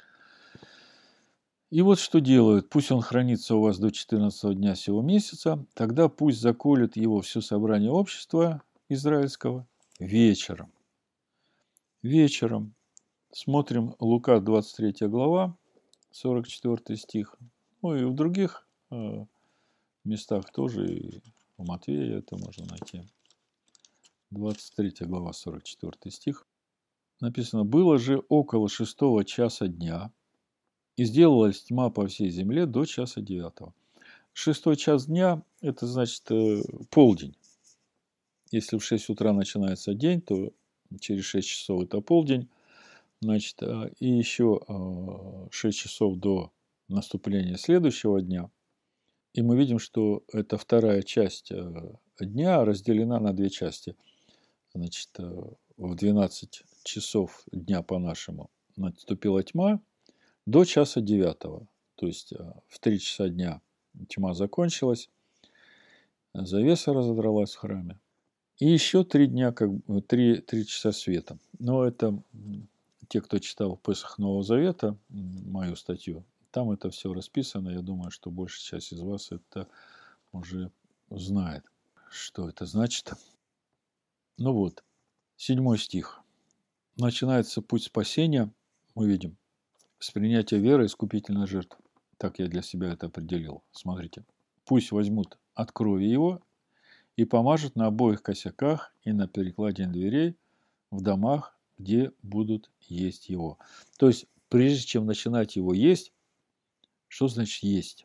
И вот что делают. Пусть он хранится у вас до четырнадцатого дня сего месяца, тогда пусть заколет его все собрание общества израильского вечером. Вечером. Смотрим Лука, двадцать третья глава, сорок четвёртый стих. Ну и в других э, местах тоже, и у Матвея это можно найти. двадцать третья глава, сорок четвёртый стих. Написано: «Было же около шестого часа дня, и сделалась тьма по всей земле до часа девятого». Шестой час дня – это значит э, полдень. Если в шесть утра начинается день, то через шесть часов это полдень. Значит, э, и еще э, шесть часов до наступления следующего дня. И мы видим, что эта вторая часть э, дня разделена на две части. Значит, э, в двенадцать часов дня по-нашему наступила тьма до часа девятого. То есть э, в три часа дня тьма закончилась, завеса разодралась в храме. И еще три дня, как бы, три, три часа света. Но это те, кто читал Песах Нового Завета, мою статью, там это все расписано. Я думаю, что большая часть из вас это уже знает, что это значит. Ну вот, седьмой стих. Начинается путь спасения, мы видим, с принятия веры искупительной жертвы. Так я для себя это определил. Смотрите. Пусть возьмут от крови его и помажут на обоих косяках и на перекладине дверей в домах, где будут есть его. То есть, прежде чем начинать его есть, что значит есть?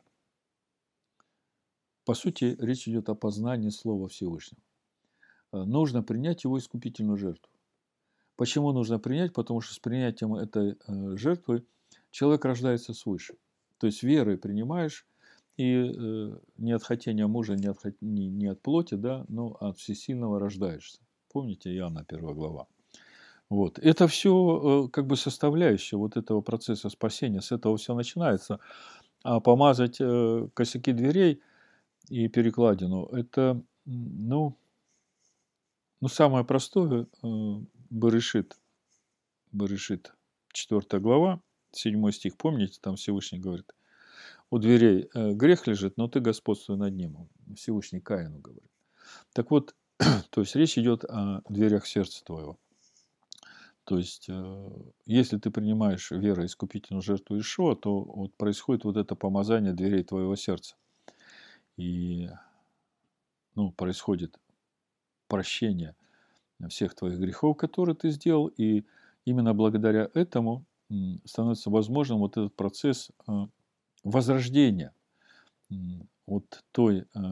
По сути, речь идет о познании Слова Всевышнего. Нужно принять его искупительную жертву. Почему нужно принять? Потому что с принятием этой жертвы человек рождается свыше. То есть верой принимаешь, и э, не от хотения мужа, не от, не, не от плоти, да, но от всесильного рождаешься. Помните Иоанна первая глава? Вот. Это все э, как бы составляющая вот этого процесса спасения. С этого все начинается. А помазать э, косяки дверей и перекладину, это, ну, ну самое простое, э, Берешит, Берешит, четвёртая глава, седьмой стих, помните, там Всевышний говорит: у дверей э, грех лежит, но ты господствуй над ним. Всевышний Каину говорит. Так вот, то есть речь идет о дверях сердца твоего. То есть, э, если ты принимаешь верой искупительную жертву Иешуа, то вот происходит вот это помазание дверей твоего сердца. И ну, происходит прощение всех твоих грехов, которые ты сделал, и именно благодаря этому м, становится возможным вот этот процесс э, возрождения м, от той э,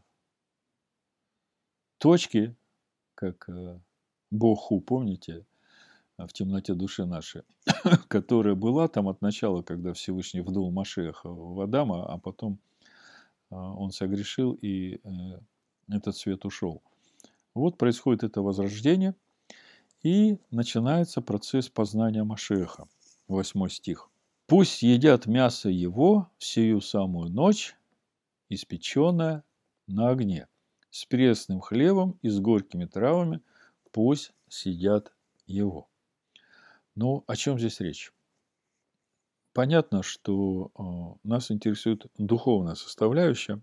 точки, как э, Богу, помните, в темноте души нашей, которая была там от начала, когда Всевышний вдул Машиаха в Адама, а потом э, он согрешил, и э, этот свет ушел. Вот происходит это возрождение, и начинается процесс познания Машиаха. Восьмой стих. «Пусть едят мясо его в сию самую ночь, испеченное на огне, с пресным хлебом и с горькими травами, пусть съедят его». Ну, о чем здесь речь? Понятно, что э, нас интересует духовная составляющая.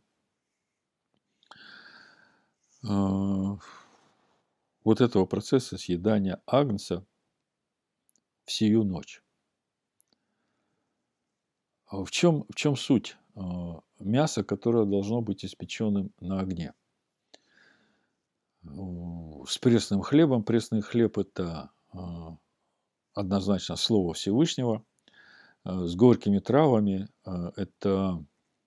Э, вот этого процесса съедания агнца в сию ночь. В чем, в чем суть э, мяса, которое должно быть испеченным на огне? С пресным хлебом. Пресный хлеб – это э, однозначно Слово Всевышнего. Э, с горькими травами э, – это,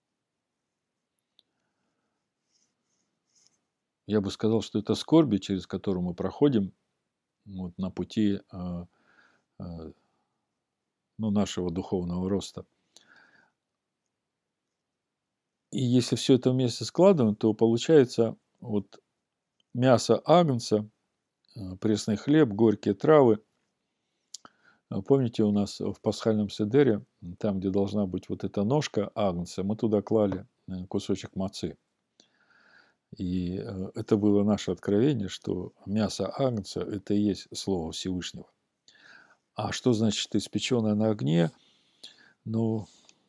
я бы сказал, что это скорби, через которую мы проходим вот, на пути э, э, ну, нашего духовного роста. И если все это вместе складывать, то получается вот мясо агнца, э, пресный хлеб, горькие травы. А Помните, у нас в пасхальном седере, там, где должна быть вот эта ножка агнца, мы туда клали э, кусочек мацы. И э, это было наше откровение, что мясо агнца – это и есть Слово Всевышнего. А что значит испеченное на огне? Ну,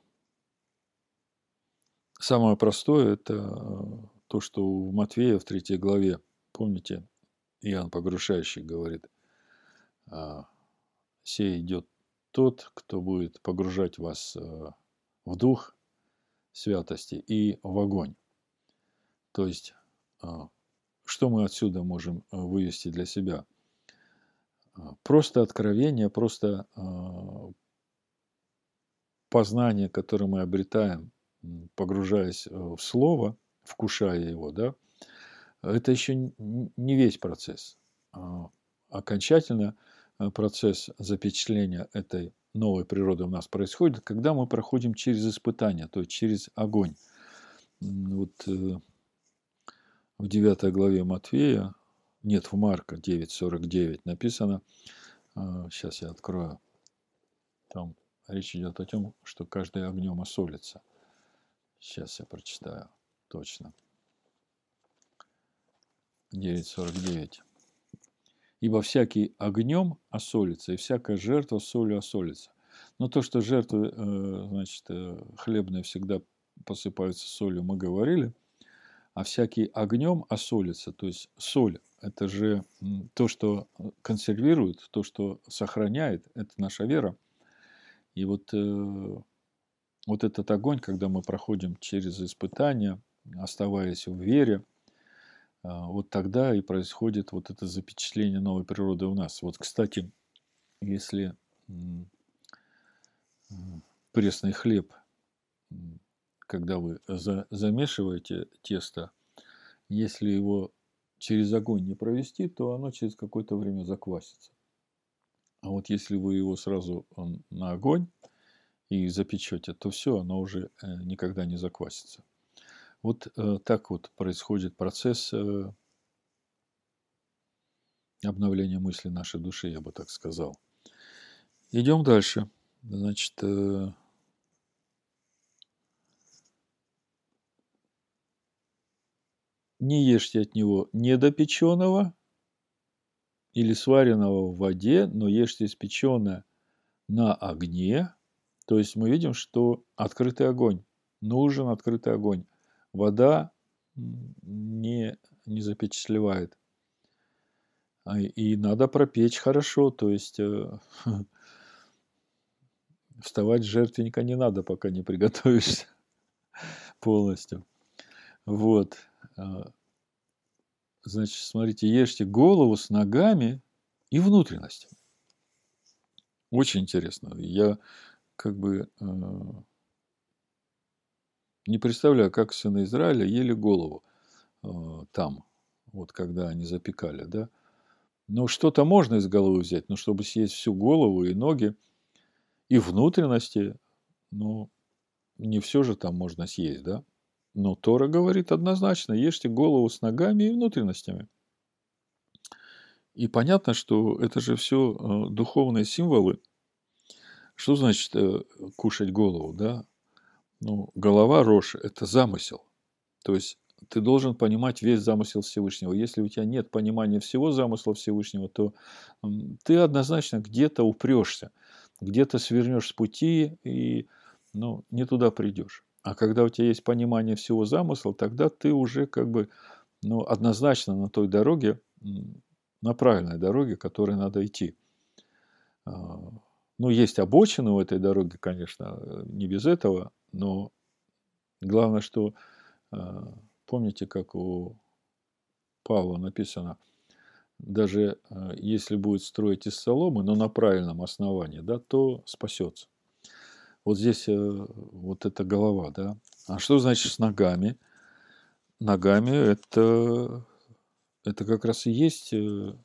самое простое – это э, то, что в Матвея в третьей главе, помните, Иоанн Погрушающий говорит, а, «Сей идет тот, кто будет погружать вас э, в дух святости и в огонь». То есть, а, что мы отсюда можем э, вывести для себя? А, Просто откровение, просто а, познание, которое мы обретаем, м, погружаясь э, в Слово, вкушая его, да, это еще н- не весь процесс. А, Окончательно э, процесс запечатления этой новой природы у нас происходит, когда мы проходим через испытания, то есть через огонь. М, Вот э, в девятой главе Матфея, нет, в Марка девять сорок девять написано, сейчас я открою, там речь идет о том, что каждый огнем осолится. Сейчас я прочитаю точно. девять сорок девять. «Ибо всякий огнем осолится, и всякая жертва солью осолится». Но то, что жертвы, э, значит, э, хлебные всегда посыпаются солью, мы говорили, а всякий огнем осолится, то есть соль, это же м, то, что консервирует, то, что сохраняет, это наша вера. И вот, э, вот этот огонь, когда мы проходим через испытания, оставаясь в вере, а, вот тогда и происходит вот это запечатление новой природы у нас. Вот, кстати, если м, м, пресный хлеб, м, когда вы за- замешиваете тесто, если его через огонь не провести, то оно через какое-то время заквасится. А вот если вы его сразу м, на огонь и запечете, то все, оно уже э, никогда не заквасится. Вот э, так вот происходит процесс э, обновления мысли нашей души, я бы так сказал. Идем дальше. Значит, э, не ешьте от него недопеченного или сваренного в воде, но ешьте испеченное на огне. То есть мы видим, что открытый огонь. Нужен открытый огонь. Вода м, не, не запечатлевает. А, И надо пропечь хорошо. То есть э, вставать с жертвенника не надо, пока не приготовишься полностью. Вот. А, Значит, смотрите, ешьте голову с ногами и внутренностями. Очень интересно. Я как бы э, не представляю, как сыны Израиля ели голову э, там, вот когда они запекали, да. Ну, что-то можно из головы взять, но чтобы съесть всю голову и ноги, и внутренности, ну, не все же там можно съесть, да. Но Тора говорит однозначно, ешьте голову с ногами и внутренностями. И понятно, что это же все духовные символы. Что значит э, кушать голову, да? Ну, голова, рожь – это замысел. То есть ты должен понимать весь замысел Всевышнего. Если у тебя нет понимания всего замысла Всевышнего, то м, ты однозначно где-то упрешься, где-то свернешь с пути и ну, не туда придешь. А когда у тебя есть понимание всего замысла, тогда ты уже как бы ну, однозначно на той дороге, м, на правильной дороге, которой надо идти. А, Ну, есть обочины у этой дороги, конечно, э, не без этого, но главное, что а, помните, как у Павла написано, даже а, если будет строить из соломы, но на правильном основании, да, то спасется. Вот здесь э, вот эта голова, да. А что значит с ногами? Ногами это, это как раз и есть э,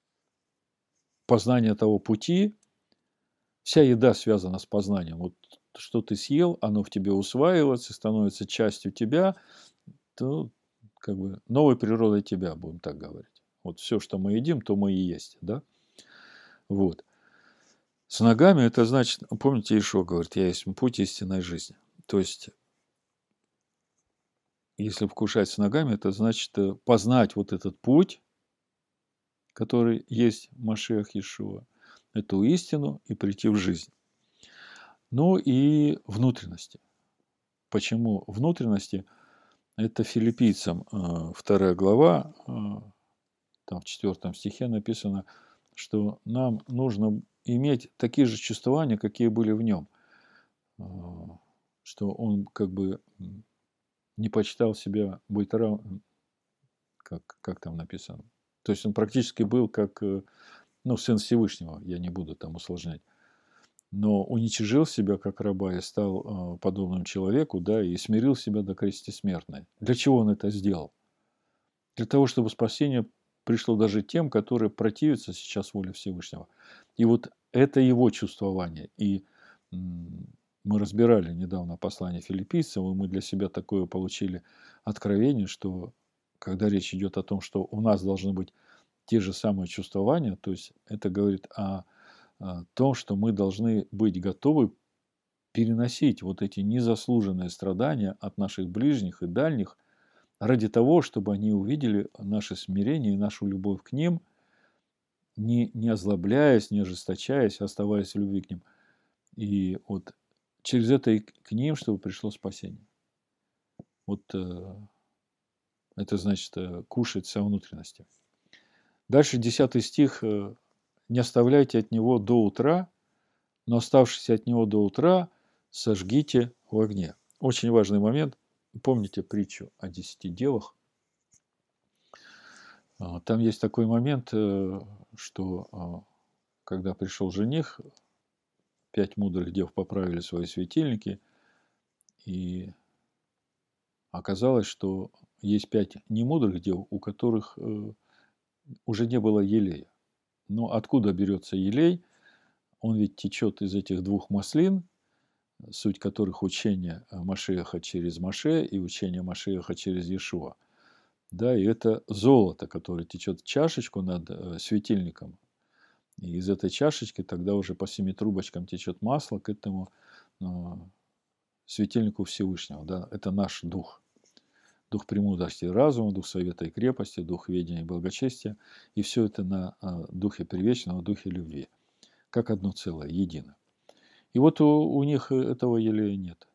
познание того пути. Вся еда связана с познанием. Вот что ты съел, оно в тебе усваивается, становится частью тебя, то как бы новой природой тебя, будем так говорить. Вот все, что мы едим, то мы и есть, да? Вот. С ногами это значит, помните, Иешуа говорит, я есть путь истинной жизни. То есть, если вкушать с ногами, это значит э, познать вот этот путь, который есть в Машиах Иешуа, эту истину и прийти в жизнь. Ну и внутренности. Почему внутренности? Это филиппийцам э, вторая глава, э, там в четвертом стихе написано, что нам нужно иметь такие же чувствования, какие были в нем. Э, что он как бы м, не почитал себя быть равным, как, как там написано. То есть он практически был как, э, ну, сын Всевышнего, я не буду там усложнять. Но уничижил себя как раба и стал э, подобным человеку, да, и смирил себя до крести смертной. Для чего он это сделал? Для того, чтобы спасение пришло даже тем, которые противятся сейчас воле Всевышнего. И вот это его чувствование. И м, мы разбирали недавно послание филиппийцам, и мы для себя такое получили откровение, что когда речь идет о том, что у нас должны быть те же самые чувствования, то есть это говорит о, о том, что мы должны быть готовы переносить вот эти незаслуженные страдания от наших ближних и дальних ради того, чтобы они увидели наше смирение и нашу любовь к ним, не, не озлобляясь, не ожесточаясь, оставаясь в любви к ним. И вот через это и к ним, чтобы пришло спасение. Вот э, это значит э, кушать со внутренности. Дальше десятый стих. Э, «Не оставляйте от него до утра, но оставшись от него до утра, сожгите в огне». Очень важный момент. Помните притчу о десяти девах? Там есть такой момент, э, что э, когда пришел жених, пять мудрых дев поправили свои светильники, и оказалось, что есть пять немудрых дев, у которых э, уже не было елея. Но откуда берется елей? Он ведь течет из этих двух маслин, суть которых учение Машиаха через Маше и учение Машиаха через Иешуа. Да, и это золото, которое течет в чашечку над э, светильником. И из этой чашечки тогда уже по семи трубочкам течет масло к этому э, светильнику Всевышнего. Да? Это наш дух. Дух премудрости и разума, дух совета и крепости, дух ведения и благочестия. И все это на э, духе привечного, духе любви. Как одно целое, едино. И вот у, у них этого елея нет.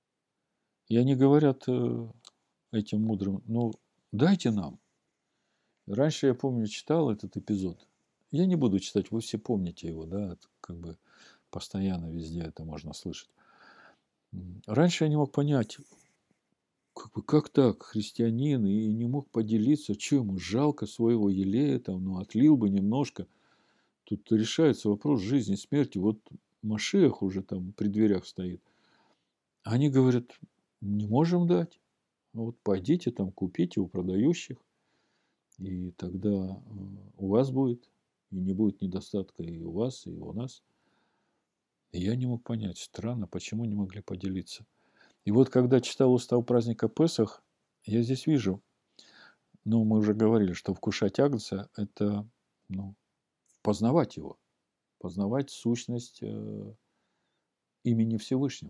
И они говорят э, этим мудрым, ну, дайте нам. Раньше, я помню, читал этот эпизод. Я не буду читать, вы все помните его, да, это как бы постоянно везде это можно слышать. Раньше я не мог понять, как бы, как так, христианин, и не мог поделиться, что ему жалко своего елея, там, ну, отлил бы немножко. Тут решается вопрос жизни и смерти. Вот Машиах уже там при дверях стоит. Они говорят, не можем дать. Вот пойдите там, купите у продающих, и тогда у вас будет, и не будет недостатка и у вас, и у нас. И я не мог понять, странно, почему не могли поделиться. И вот когда читал устав праздника Песах, я здесь вижу, ну, мы уже говорили, что вкушать агнца – это, ну, познавать его, познавать сущность э, имени Всевышнего.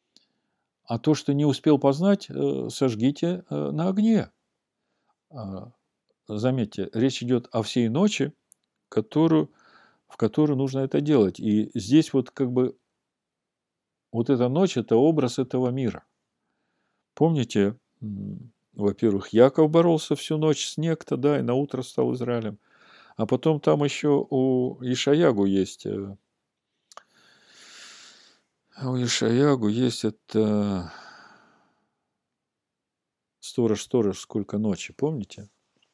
А то, что не успел познать, э, сожгите э, на огне. А, заметьте, речь идет о всей ночи, которую, в которую нужно это делать. И здесь вот как бы вот эта ночь – это образ этого мира. Помните, во-первых, Яков боролся всю ночь с некто, да, и на утро стал Израилем. А потом там еще у Ишаягу есть, у Ишаягу есть это сторож, сторож, сколько ночи, помните?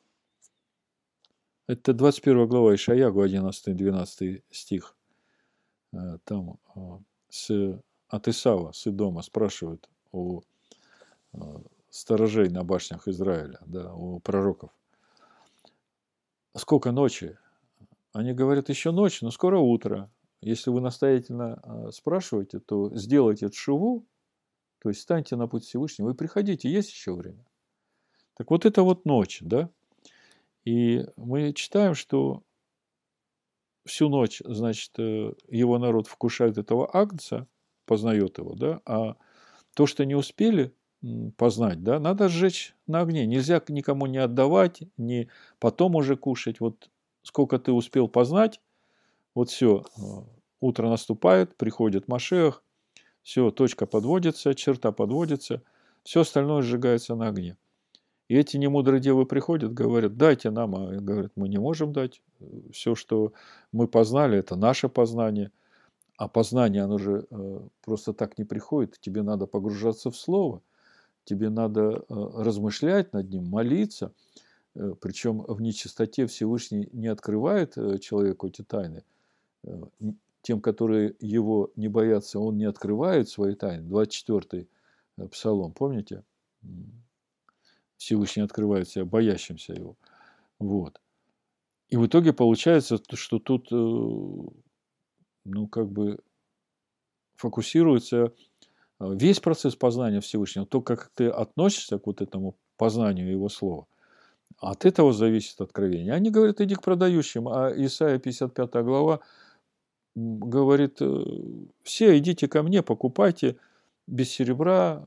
Это двадцать первая глава Ишаягу, одиннадцатый-двенадцатый стих. Там с, от Исава, с Идома, спрашивают у сторожей на башнях Израиля, да, у пророков. Сколько ночи? Они говорят, еще ночь, но скоро утро. если вы настоятельно а, спрашиваете, то сделайте тшуву, то есть станьте на путь Всевышнего и приходите, есть еще время. Так вот это вот ночь, да? И мы читаем, что всю ночь, значит, э, его народ вкушает этого агнца, познает его, да, а то, что не успели м, познать, да, надо сжечь на огне. Нельзя к- никому не отдавать, не потом уже кушать. Вот сколько ты успел познать, вот все, утро наступает, приходит Машех, все, точка подводится, черта подводится, все остальное сжигается на огне. И эти немудрые девы приходят, говорят, дайте нам, а говорят, мы не можем дать. Все, что мы познали, это наше познание. А познание, оно же э, просто так не приходит. Тебе надо погружаться в Слово, тебе надо э, размышлять над ним, молиться. Э, причем в нечистоте Всевышний не открывает э, человеку эти тайны. Э, н- тем, которые его не боятся, он не открывает свои тайны. двадцать четвёртый э, псалом, помните? М, Всевышний открывает себя боящимся его. Вот. И в итоге получается, т- что тут, э, ну, как бы фокусируется э, весь процесс познания Всевышнего, то, как ты относишься к вот этому познанию Его Слова. От этого зависит откровение. Они говорят, иди к продающим, а Исайя пятьдесят пятая глава м, говорит, э, все идите ко мне, покупайте без серебра,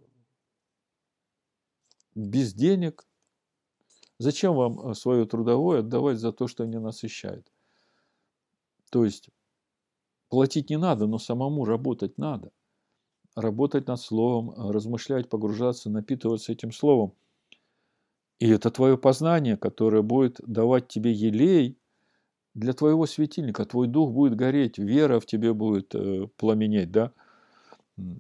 без денег. Зачем вам свое трудовое отдавать за то, что не насыщает? То есть платить не надо, но самому работать надо. Работать над словом, размышлять, погружаться, напитываться этим словом. И это твое познание, которое будет давать тебе елей для твоего светильника. Твой дух будет гореть, вера в тебе будет э, пламенеть, да? М.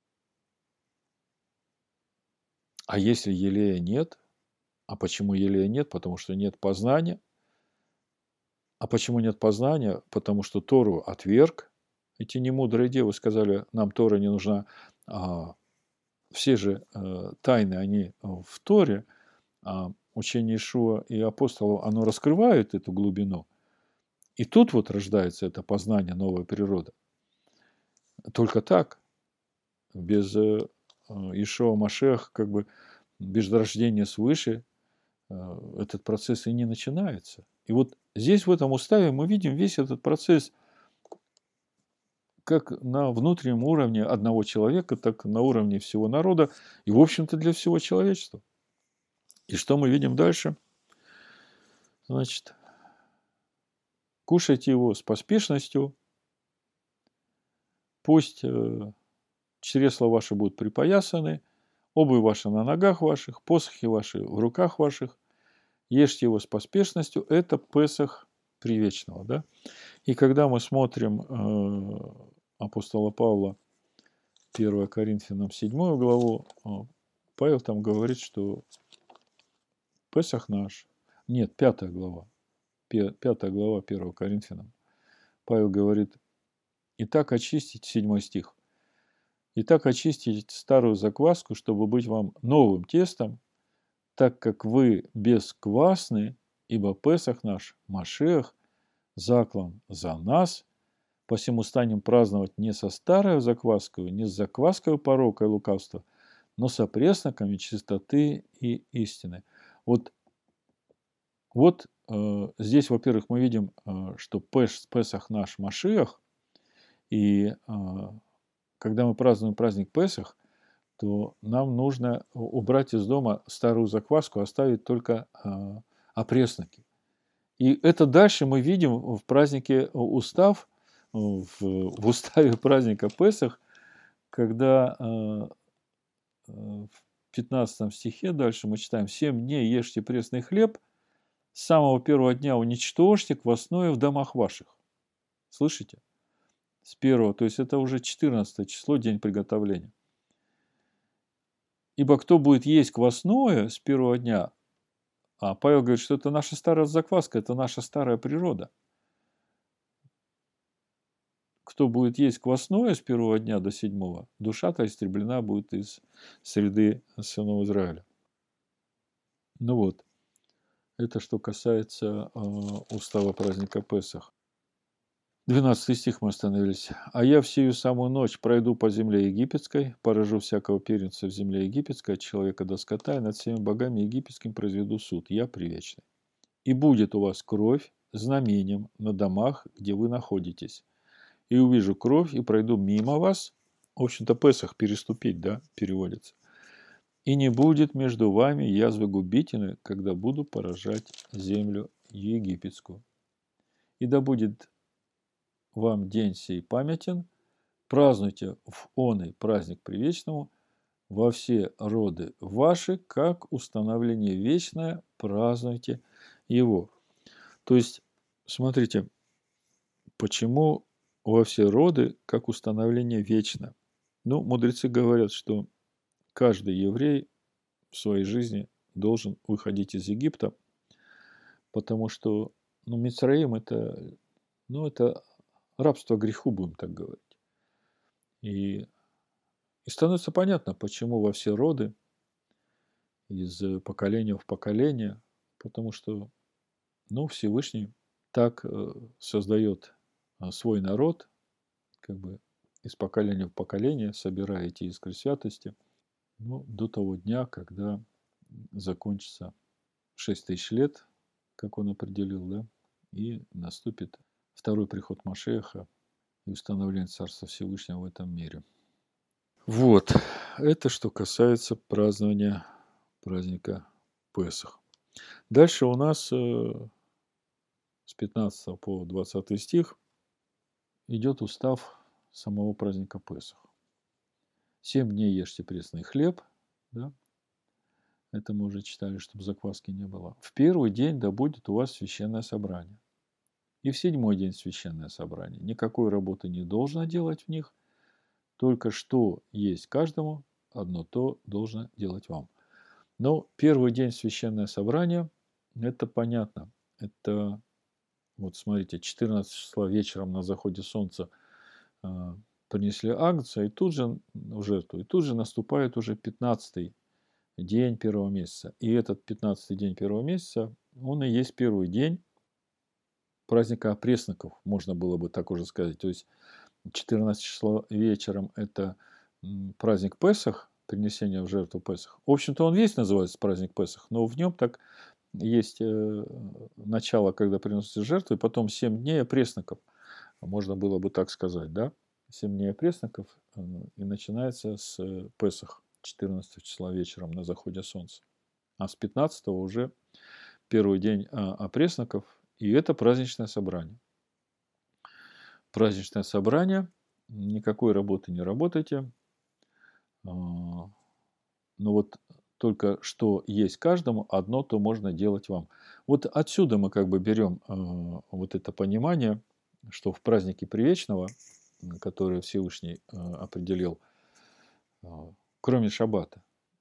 А если елея нет, а почему елея нет? Потому что нет познания. А почему нет познания? Потому что Тору отверг. Эти немудрые девы сказали, нам Тора не нужна. А все же э, тайны, они в Торе, а учение Ишуа и апостолов, оно раскрывает эту глубину. И тут вот рождается это познание, новая природа. Только так, без э, Ишуа Машех, как бы без рождения свыше, э, этот процесс и не начинается. И вот здесь, в этом уставе, мы видим весь этот процесс как на внутреннем уровне одного человека, так и на уровне всего народа, и, в общем-то, для всего человечества. И что мы видим дальше? Значит, кушайте его с поспешностью, пусть э, чресла ваши будут припоясаны, обувь ваша на ногах ваших, посохи ваши в руках ваших, ешьте его с поспешностью, это Песах привечного. Да? И когда мы смотрим э, апостола Павла, первое Коринфянам седьмую главу, э, Павел там говорит, что Песах наш, нет, пятая глава, пятая глава первого Коринфянам, Павел говорит, итак очистить, седьмой стих, итак очистить старую закваску, чтобы быть вам новым тестом, так как вы бесквасны, ибо Песах наш, Машех, заклан за нас, посему станем праздновать не со старой закваской, не с закваской порока и лукавства, но со пресноками чистоты и истины. Вот, вот э, здесь, во-первых, мы видим, э, что Пеш, Песах наш Машех, и э, когда мы празднуем праздник Песах, то нам нужно убрать из дома старую закваску, оставить только э, опресноки. И это дальше мы видим в празднике Устав, в, в уставе праздника Песах, когда э, в пятнадцатом стихе дальше мы читаем «Семь дней ешьте пресный хлеб, с самого первого дня уничтожьте квасное в домах ваших». Слышите? С первого, то есть это уже четырнадцатое число, день приготовления. «Ибо кто будет есть квасное с первого дня», а Павел говорит, что это наша старая закваска, это наша старая природа. Кто будет есть квасное с первого дня до седьмого, душа-то истреблена будет из среды сынов Израиля. Ну вот, это что касается э, устава праздника Песах. Двенадцатый стих мы остановились. «А я в сию самую ночь пройду по земле египетской, поражу всякого первенца в земле египетской, от человека до скота, и над всеми богами египетским произведу суд. Я привечный. И будет у вас кровь знамением на домах, где вы находитесь. И увижу кровь, и пройду мимо вас». В общем-то, Песах переступить, да, переводится. «И не будет между вами язвы губительной, когда буду поражать землю египетскую. И да будет вам день сей памятен, празднуйте в оный праздник привечному во все роды ваши, как установление вечное, празднуйте его». То есть, смотрите, почему во все роды, как установление вечное? Ну, мудрецы говорят, что каждый еврей в своей жизни должен выходить из Египта, потому что, ну, Мицраим это, ну, это рабство греху, будем так говорить. И, и становится понятно, почему во все роды, из поколения в поколение, потому что, ну, Всевышний так э, создает э, свой народ, как бы из поколения в поколение, собирая эти искры святости, ну, до того дня, когда закончится шесть тысяч лет, как он определил, да, и наступит второй приход Машеха и установление Царства Всевышнего в этом мире. Вот, это что касается празднования праздника Песах. Дальше у нас э, с пятнадцатого по двадцатый стих идет устав самого праздника Песах. Семь дней ешьте пресный хлеб, да, это мы уже читали, чтобы закваски не было. В первый день да будет у вас священное собрание. И в седьмой день священное собрание. Никакой работы не должно делать в них, только что есть каждому, одно то должно делать вам. Но первый день священное собрание, это понятно. Это, вот смотрите, четырнадцатого числа вечером на заходе солнца э, принесли агнца, и тут же в жертву, и тут же наступает уже пятнадцатый день первого месяца. И этот пятнадцатый день первого месяца, он и есть первый день праздника опресноков, можно было бы так уже сказать. То есть четырнадцатого числа вечером это праздник Песах, принесение в жертву Песах. В общем-то, он весь называется праздник Песах, но в нем так есть э, начало, когда приносятся жертвы, и потом семь дней опресноков. Можно было бы так сказать, да? семь дней опресноков, э, и начинается с э, Песах, четырнадцатого числа вечером на заходе солнца. А с пятнадцатого уже первый день э, опресноков, и это праздничное собрание. Праздничное собрание, никакой работы не работайте, но вот только что есть каждому, одно то можно делать вам. Вот отсюда мы как бы берем э, вот это понимание, что в празднике Привечного, который Всевышний э, определил, э, кроме шаббата,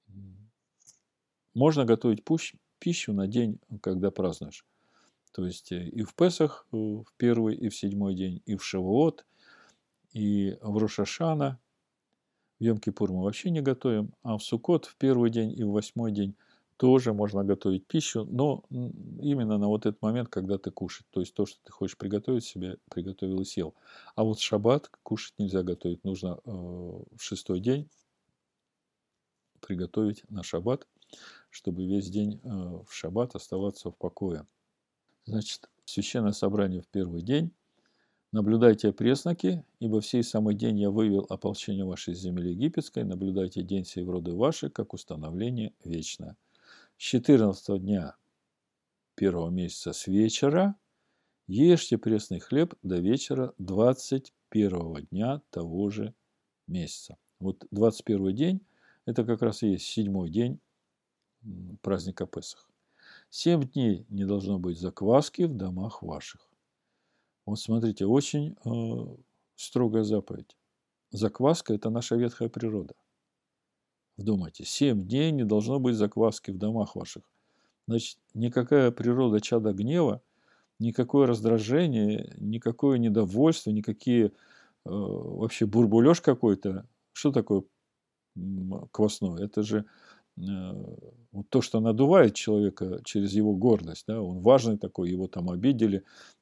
можно готовить пущ- пищу на день, когда празднуешь. То есть и в Песах э, в первый, и в седьмой день, и в Шавуот, и в Рош ха-Шана. В Йом-Кипур мы вообще не готовим, а в Суккот в первый день и в восьмой день тоже можно готовить пищу, но именно на вот этот момент, когда ты кушаешь. То есть то, что ты хочешь приготовить себе, приготовил и съел. А вот в шаббат кушать нельзя готовить. Нужно э, в шестой день приготовить на шаббат, чтобы весь день э, в шаббат оставаться в покое. Значит, священное собрание в первый день. Наблюдайте опресноки, ибо в сей самый день я вывел ополчение вашей земли египетской, наблюдайте день сей в роды ваши, как установление вечное. С четырнадцатого дня первого месяца с вечера ешьте пресный хлеб до вечера двадцать первого дня того же месяца. Вот двадцать первый день, это как раз и есть седьмой день праздника Песах. Семь дней не должно быть закваски в домах ваших. Вот смотрите, очень э, строгая заповедь. Закваска – это наша ветхая природа. Вдумайтесь, семь дней не должно быть закваски в домах ваших. Значит, никакая природа чада гнева, никакое раздражение, никакое недовольство, никакие э, вообще бурбулеж какой-то. Что такое квасное? Это же э, вот то, что надувает человека через его гордость. Да? Он важный такой, его там обидели,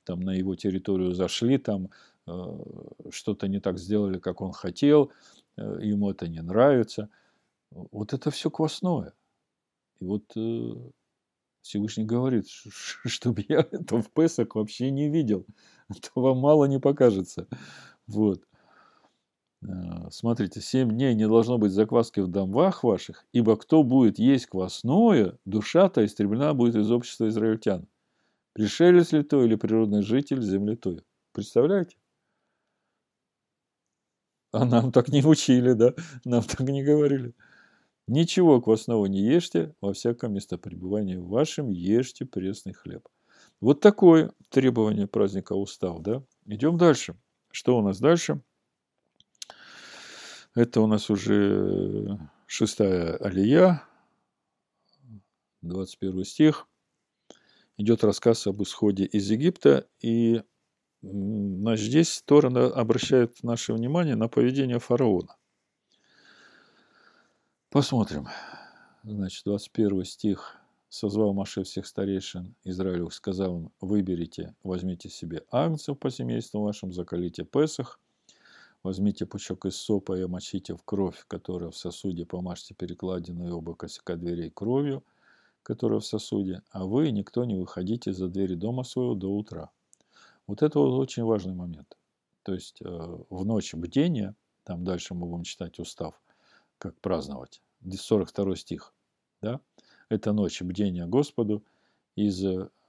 там на его территорию зашли, там э, что-то не так сделали, как он хотел, э, ему это не нравится. Вот это все квасное. И вот э, Всевышний говорит, чтобы я это в Песах вообще не видел, то вам мало не покажется. Вот. Э, Смотрите, семь дней не должно быть закваски в домах ваших, ибо кто будет есть квасное, душа-то истреблена будет из общества израильтян. Пришелец ли то или природный житель земли той. Представляете? А нам так не учили, да? Нам так не говорили. Ничего квасного не ешьте, во всяком местопребывании вашем ешьте пресный хлеб. Вот такое требование праздника устав, да? Идем дальше. Что у нас дальше? Это у нас уже шестая алия, двадцать первый стих. Идет рассказ об исходе из Египта, и значит, здесь Тора обращает наше внимание на поведение фараона. Посмотрим. Значит, двадцать первый стих. «Созвал Моше всех старейшин Израилевых, сказал им: выберите, возьмите себе агнцев по семейству вашим, заколите Песах, возьмите пучок из сопа и омочите в кровь, которая в сосуде, помажьте перекладину и оба косяка дверей кровью, которая в сосуде, а вы никто не выходите за двери дома своего до утра». Вот это вот очень важный момент. То есть в ночь бдения, там дальше мы будем читать устав, как праздновать, сорок второй стих, да? Это ночь бдения Господу из,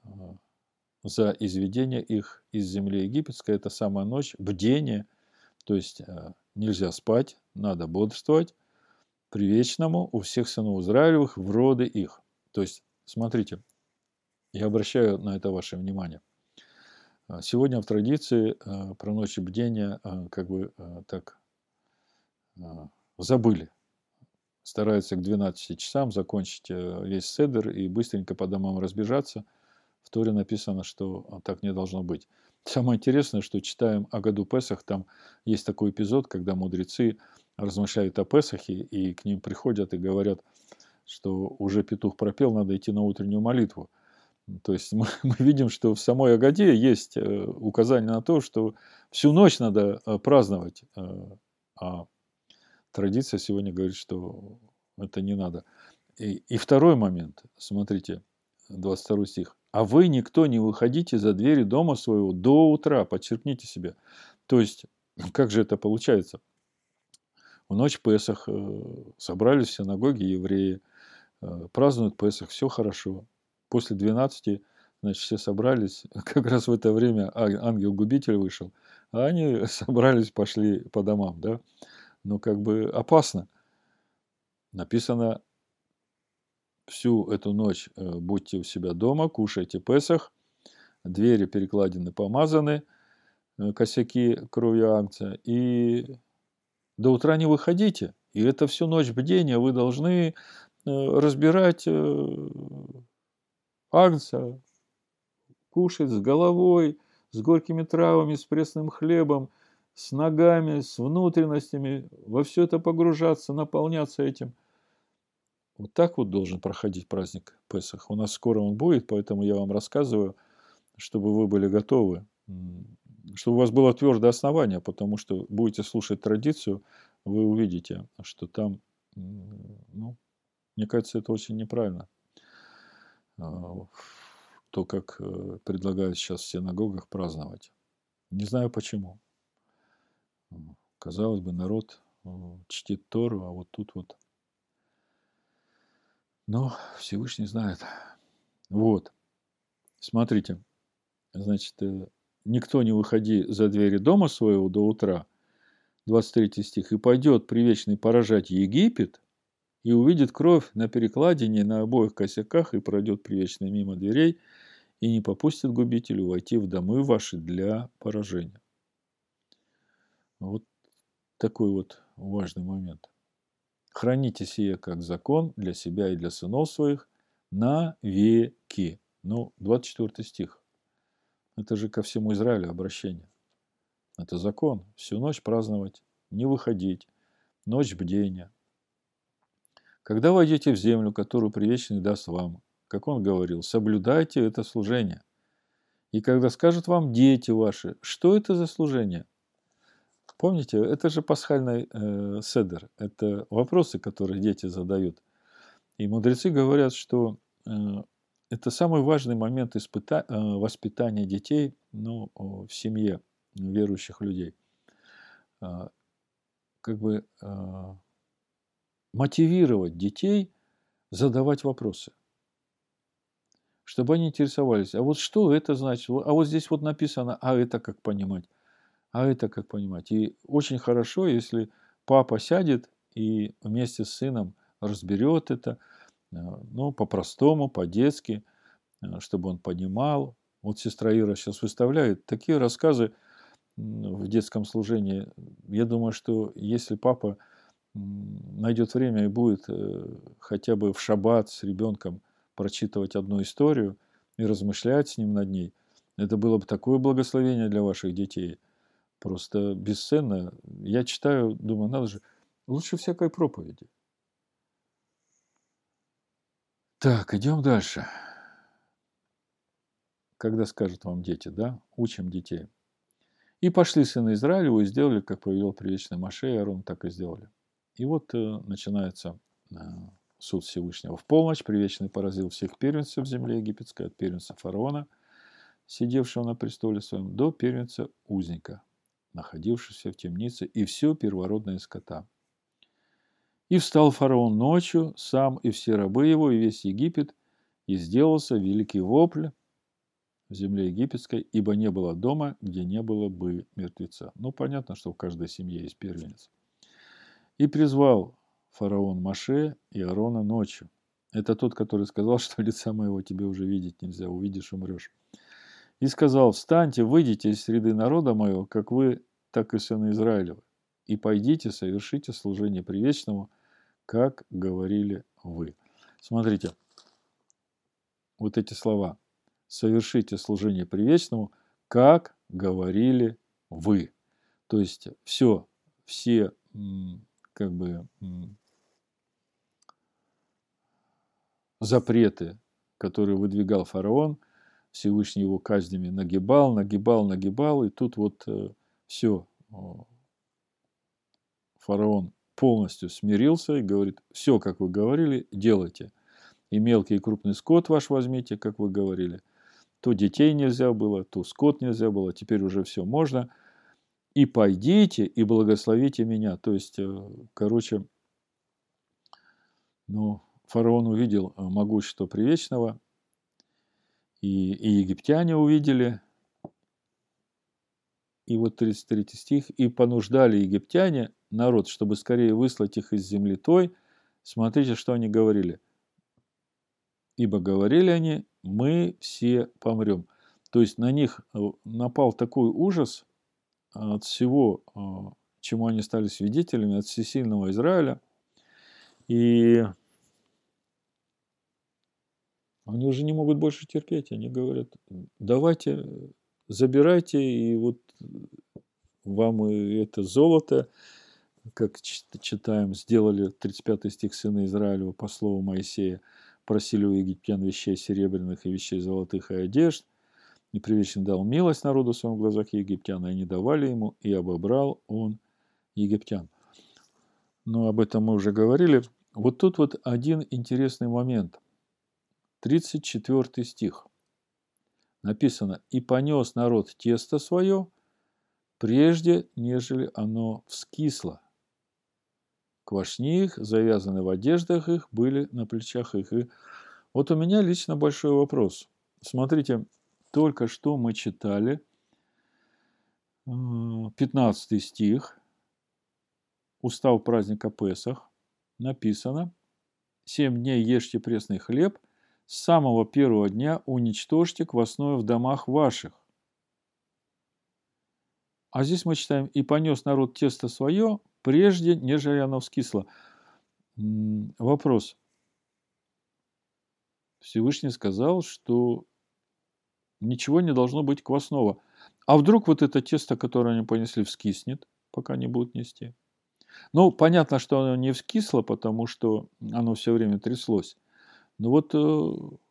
за изведение их из земли египетской. Это самая ночь бдения, то есть нельзя спать, надо бодрствовать привечному у всех сынов Израилевых в роды их. То есть, смотрите, я обращаю на это ваше внимание. Сегодня в традиции про ночь бдения как бы так забыли. Стараются к двенадцати часам закончить весь седер и быстренько по домам разбежаться. В Торе написано, что так не должно быть. Самое интересное, что читаем о году Песах, там есть такой эпизод, когда мудрецы размышляют о Песахе, и к ним приходят и говорят, что уже петух пропел, надо идти на утреннюю молитву. То есть мы, мы видим, что в самой Агаде есть указание на то, что всю ночь надо праздновать, а традиция сегодня говорит, что это не надо. И, и второй момент, смотрите, двадцать второй стих. «А вы никто не выходите за двери дома своего до утра», подчеркните себе. То есть, как же это получается? В ночь Песах собрались в синагоге евреи, празднуют Песах, все хорошо. После двенадцати, значит, все собрались, как раз в это время ангел-губитель вышел, а они собрались, пошли по домам, да? Но как бы опасно. Написано, всю эту ночь будьте у себя дома, кушайте Песах, двери перекладины помазаны, косяки кровью агнца, и до утра не выходите. И это всю ночь бдения вы должны разбирать агнца, кушать с головой, с горькими травами, с пресным хлебом, с ногами, с внутренностями, во все это погружаться, наполняться этим. Вот так вот должен проходить праздник Песах. У нас скоро он будет, поэтому я вам рассказываю, чтобы вы были готовы, чтобы у вас было твердое основание, потому что будете слушать традицию, вы увидите, что там, ну, мне кажется, это очень неправильно. То, как предлагают сейчас в синагогах праздновать. Не знаю почему. Казалось бы, народ чтит Тору, а вот тут вот. Но Всевышний знает. Вот. Смотрите. Значит, никто не выходи за двери дома своего до утра. двадцать третий стих. И пойдет привечный поражать Египет, и увидит кровь на перекладине, на обоих косяках, и пройдет привечный мимо дверей, и не попустит губителю войти в домы ваши для поражения. Вот такой вот важный момент. Храните сие как закон для себя и для сынов своих на веки. Ну, двадцать четвёртый стих. Это же ко всему Израилю обращение. Это закон. Всю ночь праздновать, не выходить, ночь бдения. Когда войдете в землю, которую Предвечный даст вам, как он говорил, соблюдайте это служение. И когда скажут вам дети ваши, что это за служение? Помните, это же пасхальный э, седер, это вопросы, которые дети задают. И мудрецы говорят, что э, это самый важный момент испыта- э, воспитания детей, ну, о, в семье верующих людей. А, как бы а, мотивировать детей задавать вопросы, чтобы они интересовались. А вот что это значит? Во- А вот здесь вот написано, а это как понимать? А это как понимать? И очень хорошо, если папа сядет и вместе с сыном разберет это, э, ну, по-простому, по-детски, э, чтобы он понимал. Вот сестра Ира сейчас выставляет такие рассказы м, в детском служении. Я думаю, что если папа м, найдет время и будет э, хотя бы в шаббат с ребенком прочитывать одну историю и размышлять с ним над ней, это было бы такое благословение для ваших детей. Просто бесценно. Я читаю, думаю, надо же, лучше всякой проповеди. Так, идем дальше. Когда скажут вам дети, да, учим детей. И пошли сыны Израилеву и сделали, как повелел привечный Моше и Аарон, так и сделали. И вот э, начинается э, суд Всевышнего. В полночь привечный поразил всех первенцев в земле египетской, от первенца фараона, сидевшего на престоле своем, до первенца узника, находившегося в темнице, и все первородное скота. И встал фараон ночью, сам и все рабы его, и весь Египет, и сделался великий вопль в земле египетской, ибо не было дома, где не было бы мертвеца. Ну, понятно, что в каждой семье есть первенец. И призвал фараон Моше и Аарона ночью. Это тот, который сказал, что лица моего тебе уже видеть нельзя, увидишь, умрешь. И сказал, встаньте, выйдите из среды народа моего, как вы, так и сыны Израилевы, и пойдите, совершите служение привечному, как говорили вы. Смотрите, вот эти слова. Совершите служение привечному, как говорили вы. То есть все, все как бы запреты, которые выдвигал фараон, Всевышний его казнями нагибал, нагибал, нагибал, и тут вот все, фараон полностью смирился и говорит, все, как вы говорили, делайте. И мелкий и крупный скот ваш возьмите, как вы говорили. То детей нельзя было, то скот нельзя было, теперь уже все можно. И пойдите и благословите меня. То есть, короче, ну, фараон увидел могущество Привечного, и, и египтяне увидели, и вот тридцать третий стих, и понуждали египтяне народ, чтобы скорее выслать их из земли той. Смотрите, что они говорили. Ибо говорили они, мы все помрем. То есть на них напал такой ужас от всего, чему они стали свидетелями, от всесильного Израиля. И они уже не могут больше терпеть. Они говорят, давайте, забирайте, и вот вам и это золото, как читаем, сделали, тридцать пятый стих, сына Израилева, по слову Моисея, просили у египтян вещей серебряных и вещей золотых и одежд, и привечный дал милость народу в своем глазах египтян, и они давали ему, и обобрал он египтян. Но об этом мы уже говорили. Вот тут вот один интересный момент. тридцать четвёртый стих. Написано, и понес народ тесто свое, прежде, нежели оно вскисло. Квашни их, завязаны в одеждах их, были на плечах их. И вот у меня лично большой вопрос. Смотрите, только что мы читали пятнадцатый стих, устав праздника Песах, написано, «Семь дней ешьте пресный хлеб, с самого первого дня уничтожьте квасное в домах ваших». А здесь мы читаем, «И понес народ тесто свое, прежде, нежели оно вскисло». Вопрос. Всевышний сказал, что ничего не должно быть квасного. А вдруг вот это тесто, которое они понесли, вскиснет, пока не будут нести? Ну, понятно, что оно не вскисло, потому что оно все время тряслось. Но вот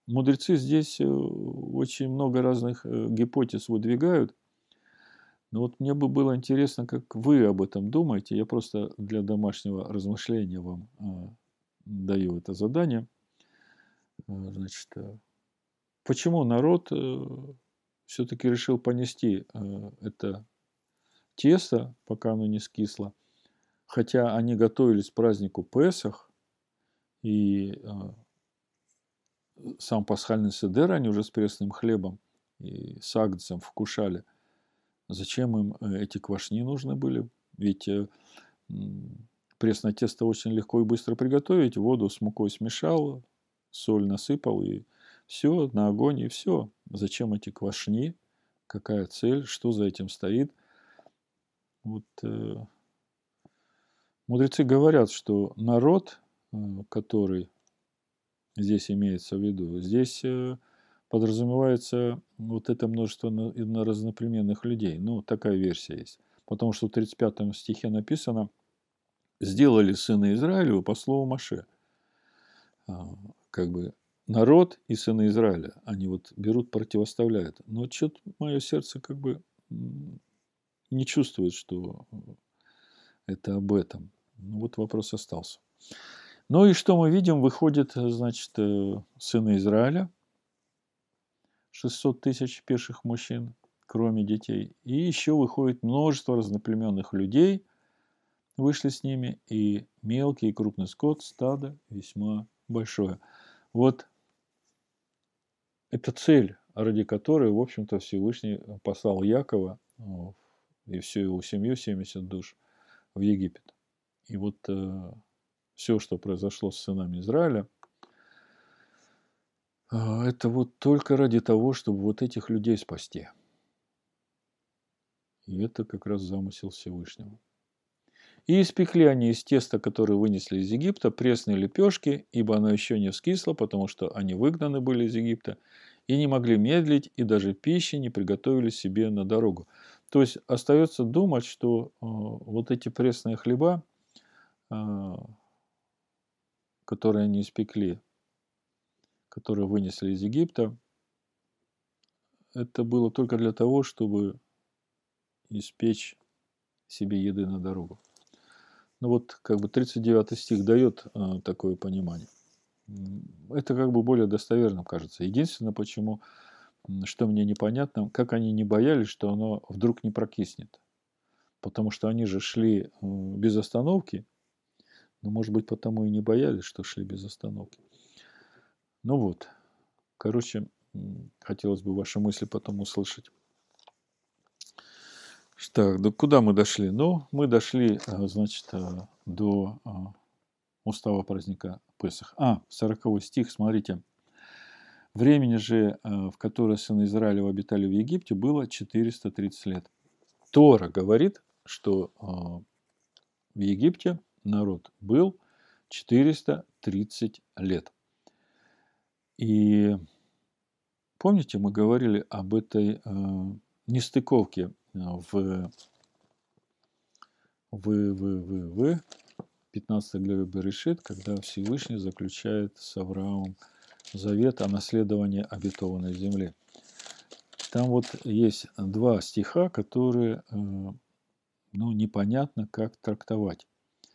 Мудрецы здесь э, очень много разных э, гипотез выдвигают. Но вот мне бы было интересно, как вы об этом думаете. Я просто для домашнего размышления вам а, даю это задание. А, Значит, э, почему народ все-таки решил понести э, это тесто, пока оно не скисло, хотя они готовились к празднику Песах, и а, сам пасхальный седер они уже с пресным хлебом и с агнцем вкушали. Зачем им э, эти квашни нужны были? Ведь э, м, пресное тесто очень легко и быстро приготовить. Воду с мукой смешал, соль насыпал, и все, на огонь, и все. Зачем эти квашни? Какая цель? Что за этим стоит? Вот э, мудрецы говорят, что народ, э, который здесь имеется в виду, здесь э, подразумевается вот это множество на- на разноплеменных людей. Ну, такая версия есть. Потому что в тридцать пятом стихе написано: «Сделали сыны Израилева по слову Моше». А, Как бы народ и сыны Израиля, они вот берут, противоставляют. Но что-то мое сердце как бы м, не чувствует, что это об этом. Ну, вот вопрос остался. Ну и что мы видим? Выходит, э, значит, э, сыны Израиля, шестьсот тысяч пеших мужчин, кроме детей. И еще выходит множество разноплеменных людей, вышли с ними, и мелкий и крупный скот, стадо весьма большое. Вот это цель, ради которой, в общем-то, Всевышний послал Якова о, и всю его семью, семьдесят душ, в Египет. И вот э, все, что произошло с сынами Израиля, э, это вот только ради того, чтобы вот этих людей спасти. И это как раз замысел Всевышнего. И испекли они из теста, которое вынесли из Египта, пресные лепешки, ибо оно еще не вскисло, потому что они выгнаны были из Египта, и не могли медлить, и даже пищи не приготовили себе на дорогу. То есть остается думать, что э, вот эти пресные хлеба, э, которые они испекли, которые вынесли из Египта, это было только для того, чтобы испечь себе еды на дорогу. Ну вот как бы тридцать девятый стих дает э, такое понимание. Это как бы более достоверным кажется. Единственное, почему, что мне непонятно, как они не боялись, что оно вдруг не прокиснет. Потому что они же шли без остановки. Но, может быть, потому и не боялись, что шли без остановки. Ну вот. Короче, хотелось бы ваши мысли потом услышать. Так, до куда мы дошли? Ну, мы дошли, значит, до устава праздника Песах. А, сороковой стих, смотрите. Времени же, в которое сыны Израилева обитали в Египте, было четыреста тридцать лет. Тора говорит, что в Египте народ был четыреста тридцать лет. И помните, мы говорили об этой нестыковке в, в, в, в, в пятнадцатой главе Берешит, когда Всевышний заключает с Авраамом завет о наследовании обетованной земли. Там вот есть два стиха, которые ну, непонятно, как трактовать.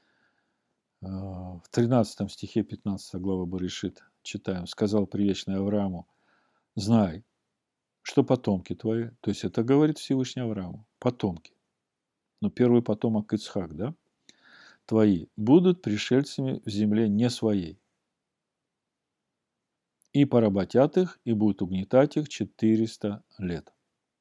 В тринадцатом стихе пятнадцатой главы Берешит читаем: «Сказал Предвечный Аврааму: знай, что потомки твои», то есть это говорит Всевышний Аврааму, потомки, но первый потомок Ицхак, да, твои будут пришельцами в земле не своей, и поработят их, и будут угнетать их четыреста лет.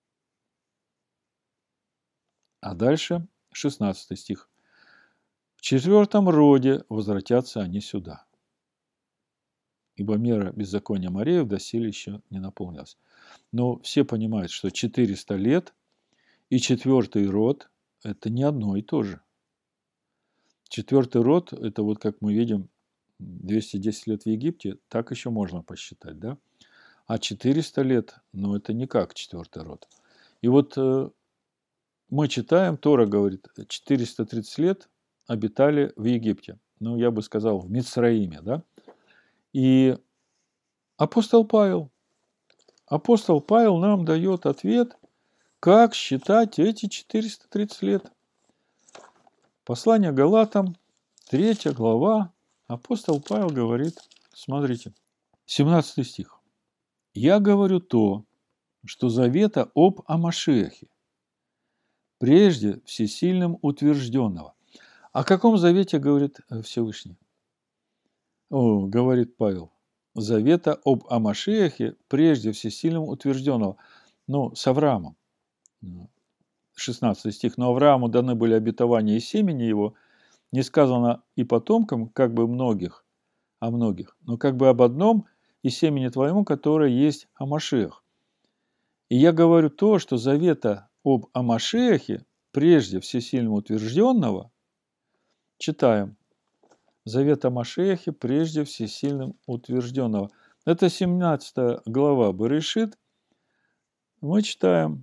А дальше шестнадцатый стих. В четвертом роде возвратятся они сюда, ибо мера беззакония Мореев доселе еще не наполнилась. Но все понимают, что четыреста лет и четвертый род – это не одно и то же. Четвертый род – это вот как мы видим, двести десять лет в Египте, так еще можно посчитать, да? А четыреста лет, ну это не как четвертый род. И вот э, мы читаем, Тора говорит, четыреста тридцать лет обитали в Египте. Ну, я бы сказал, в Мицраиме, да? И Апостол Павел. Апостол Павел нам дает ответ, как считать эти четыреста тридцать лет. Послание Галатам, третья глава, апостол Павел говорит, смотрите, семнадцатый стих. «Я говорю то, что завета об Амашиахе, прежде всесильным утвержденного». О каком завете говорит Всевышний? О, говорит Павел. Завета об Амашиахе, прежде всесильным утвержденного. Ну, с Авраамом. шестнадцатый стих. «Но Аврааму даны были обетования и семени его, не сказано и потомкам, как бы многих, о многих, но как бы об одном и семени твоему, которое есть Амашиах. И я говорю то, что завета об Амашиахе, прежде всесильным утвержденного, читаем, завет о Машиахе, прежде всесильным утвержденного». Это семнадцатая глава Берешит. Мы читаем,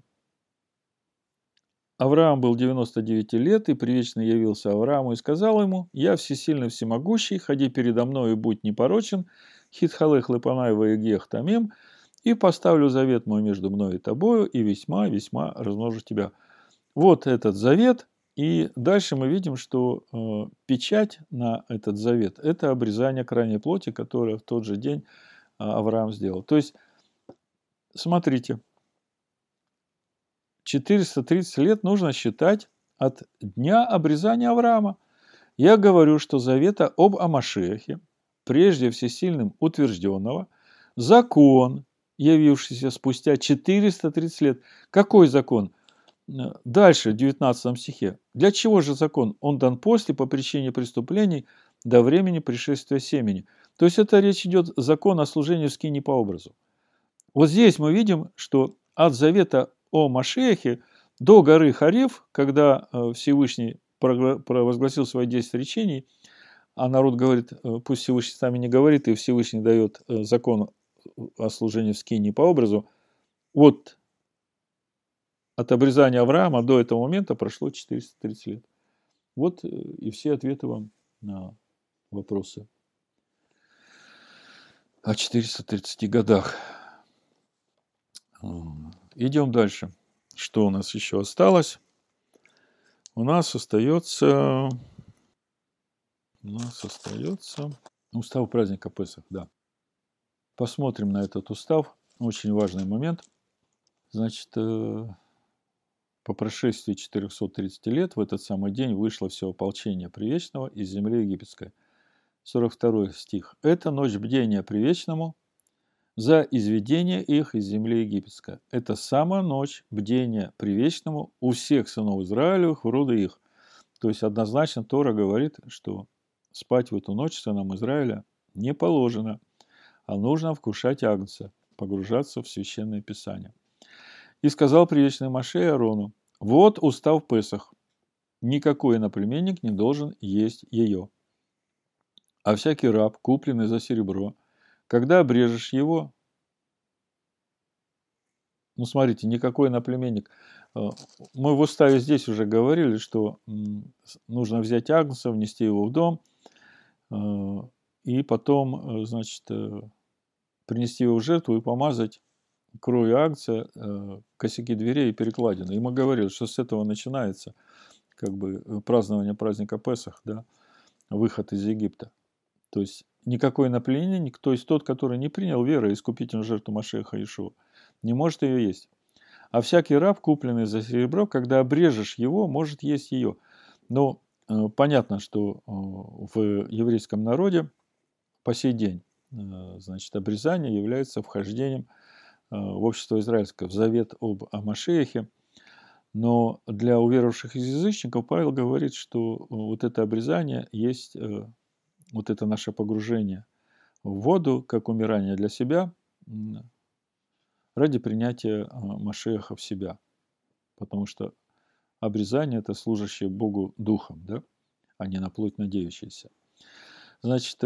Авраам был девяносто девять лет, и привечно явился Аврааму и сказал ему: «Я всесильный всемогущий, ходи передо мной и будь непорочен, хитхалех лепанай ваегех тамим, и поставлю завет мой между мной и тобою, и весьма, весьма размножу тебя». Вот этот завет, и дальше мы видим, что э, печать на этот завет – это обрезание крайней плоти, которое в тот же день э, Авраам сделал. То есть, смотрите, четыреста тридцать лет нужно считать от дня обрезания Авраама. Я говорю, что завета об Амашиахе, прежде всесильным утвержденного, закон, явившийся спустя четыреста тридцать лет. Какой закон? Дальше, в девятнадцатом стихе. Для чего же закон? Он дан после, по причине преступлений, до времени пришествия семени. То есть, это речь идет закон о служении в скинии по образу. Вот здесь мы видим, что от завета о Машиахе до горы Харев, когда Всевышний провозгласил свои десять речений, а народ говорит, пусть Всевышний с нами не говорит, и Всевышний дает закон о служении в скинии по образу, вот от обрезания Авраама до этого момента прошло четыреста тридцать лет. Вот и все ответы вам на вопросы о четырёхстах тридцати годах. Идем дальше. Что у нас еще осталось? У нас остается... У нас остается... Устав праздника Песах, да. Посмотрим на этот устав. Очень важный момент. Значит, по прошествии четырёхсот тридцати лет в этот самый день вышло все ополчение Привечного из земли египетской. сорок второй стих. «Это ночь бдения Привечному за изведение их из земли египетской». Это самая ночь бдения Привечному у всех сынов Израилевых в роды их. То есть, однозначно Тора говорит, что спать в эту ночь сынам Израиля не положено, а нужно вкушать агнца, погружаться в Священное Писание. «И сказал Привечный Моше и Аарону: вот устав Песах, никакой иноплеменник не должен есть ее. А всякий раб, купленный за серебро, когда обрежешь его...» Ну, смотрите, никакой иноплеменник. Мы в уставе здесь уже говорили, что нужно взять агнца, внести его в дом, и потом, значит, принести его в жертву и помазать кровью агнца косяки дверей и перекладины. И мы говорили, что с этого начинается как бы празднование праздника Песах, да, выход из Египта. То есть никакой иноплеменник, то есть тот, который не принял веру и искупительную жертву Машеха Иешуа, не может ее есть. А всякий раб, купленный за серебро, когда обрежешь его, может есть ее. Но э, понятно, что э, в еврейском народе по сей день э, значит, обрезание является вхождением э, в общество израильское, в завет об Машиахе. Но для уверовавших из язычников Павел говорит, что вот это обрезание есть э, вот это наше погружение в воду, как умирание для себя, ради принятия Машиаха в себя. Потому что обрезание – это служащее Богу духом, да? А не на плоть надеющийся. Значит,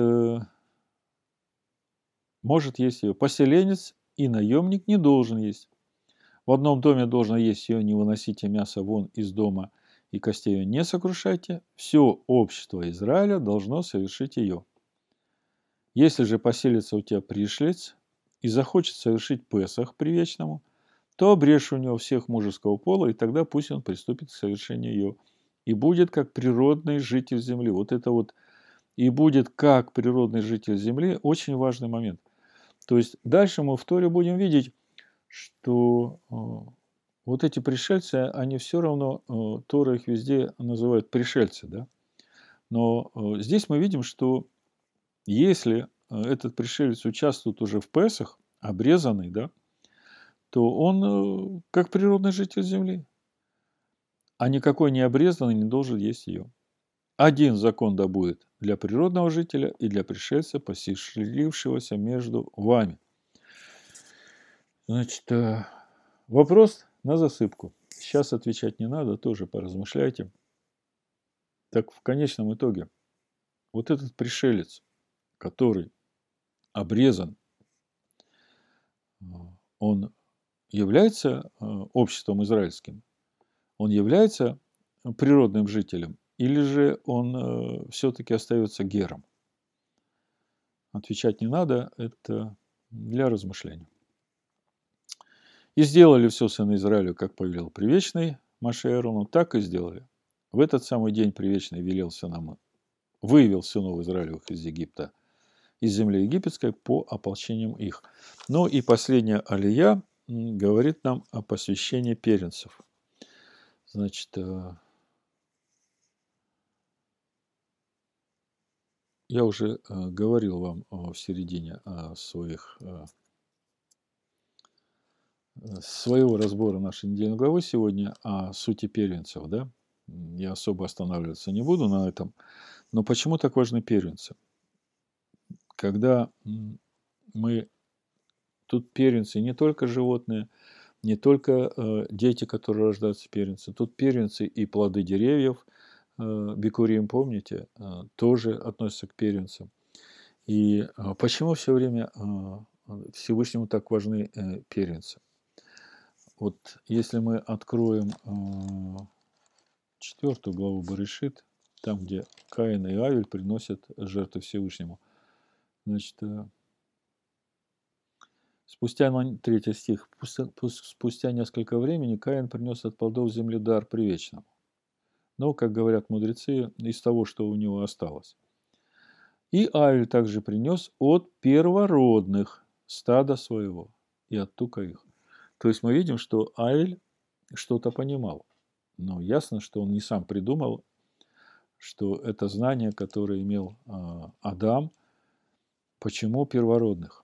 может есть ее поселенец, и наемник не должен есть. В одном доме должно есть ее, не выносите мясо вон из дома, и костей ее не сокрушайте. Все общество Израиля должно совершить ее. Если же поселится у тебя пришлец, и захочет совершить Песах привечному, то обрежь у него всех мужеского пола, и тогда пусть он приступит к совершению ее. И будет как природный житель земли. Вот это вот «и будет как природный житель земли» очень важный момент. То есть дальше мы в Торе будем видеть, что э, вот эти пришельцы, они все равно, э, Тора их везде называют пришельцы, да? Но э, здесь мы видим, что если э, этот пришелец участвует уже в Песах, обрезанный, да, то он э, как природный житель земли, а никакой необрезанный не должен есть ее. Один закон да будет для природного жителя и для пришельца, поселившегося между вами. Значит, э, вопрос на засыпку. Сейчас отвечать не надо, тоже поразмышляйте. Так в конечном итоге, вот этот пришелец, который обрезан, э, он является э, обществом израильским? Он является природным жителем? Или же он э, все-таки остается гером? Отвечать не надо, это для размышлений. И сделали все сыны Израиля, как повелел Привечный Моше и Аарону, так и сделали. В этот самый день Привечный велел сынам, вывел сынов Израилевых из Египта, из земли египетской по ополчениям их. Ну и последняя алия говорит нам о посвящении первенцев. Значит, я уже говорил вам в середине о своих своего разбора нашей недельной главы сегодня о сути первенцев, да? Я особо останавливаться не буду на этом. Но почему так важны первенцы? Когда мы... Тут первенцы не только животные, не только э, дети, которые рождаются первенцы. Тут первенцы и плоды деревьев, э, бикурим, помните, э, тоже относятся к первенцам. И э, почему все время э, Всевышнему так важны э, первенцы? Вот если мы откроем э, четвертую главу Берешит, там, где Каин и Авель приносят жертвы Всевышнему, значит, э, спустя, третий стих, спустя несколько времени Каин принес от плодов земли дар привечному. Но, как говорят мудрецы, из того, что у него осталось. И Авель также принес от первородных стада своего и от тука их. То есть мы видим, что Авель что-то понимал. Но ясно, что он не сам придумал, что это знание, которое имел э, Адам. Почему первородных?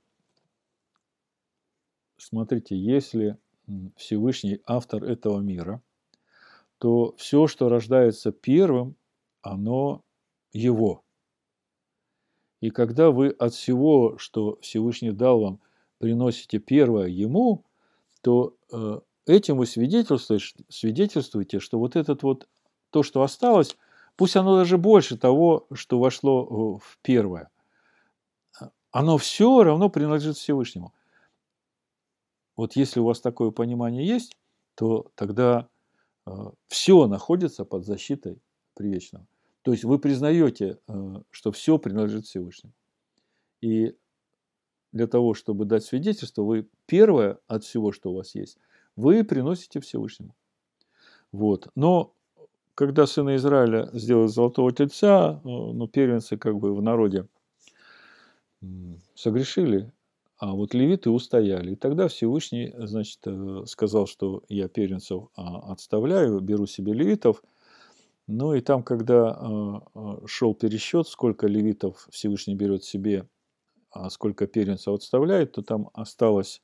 Смотрите, если Всевышний автор этого мира, то все, что рождается первым, оно его. И когда вы от всего, что Всевышний дал вам, приносите первое ему, то э, этим вы свидетельствуете, свидетельствуете, что вот этот вот, то, что осталось, пусть оно даже больше того, что вошло в первое, оно все равно принадлежит Всевышнему. Вот если у вас такое понимание есть, то тогда э, все находится под защитой Привечного. То есть вы признаете, э, что все принадлежит Всевышнему. И для того, чтобы дать свидетельство, вы первое от всего, что у вас есть, вы приносите Всевышнему. Вот. Но когда сыны Израиля сделали золотого тельца, ну, первенцы как бы в народе согрешили, а вот левиты устояли. И тогда Всевышний, значит, сказал, что я первенцев отставляю, беру себе левитов. Ну и там, когда шел пересчет, сколько левитов Всевышний берет себе, а сколько первенцев отставляет, то там осталась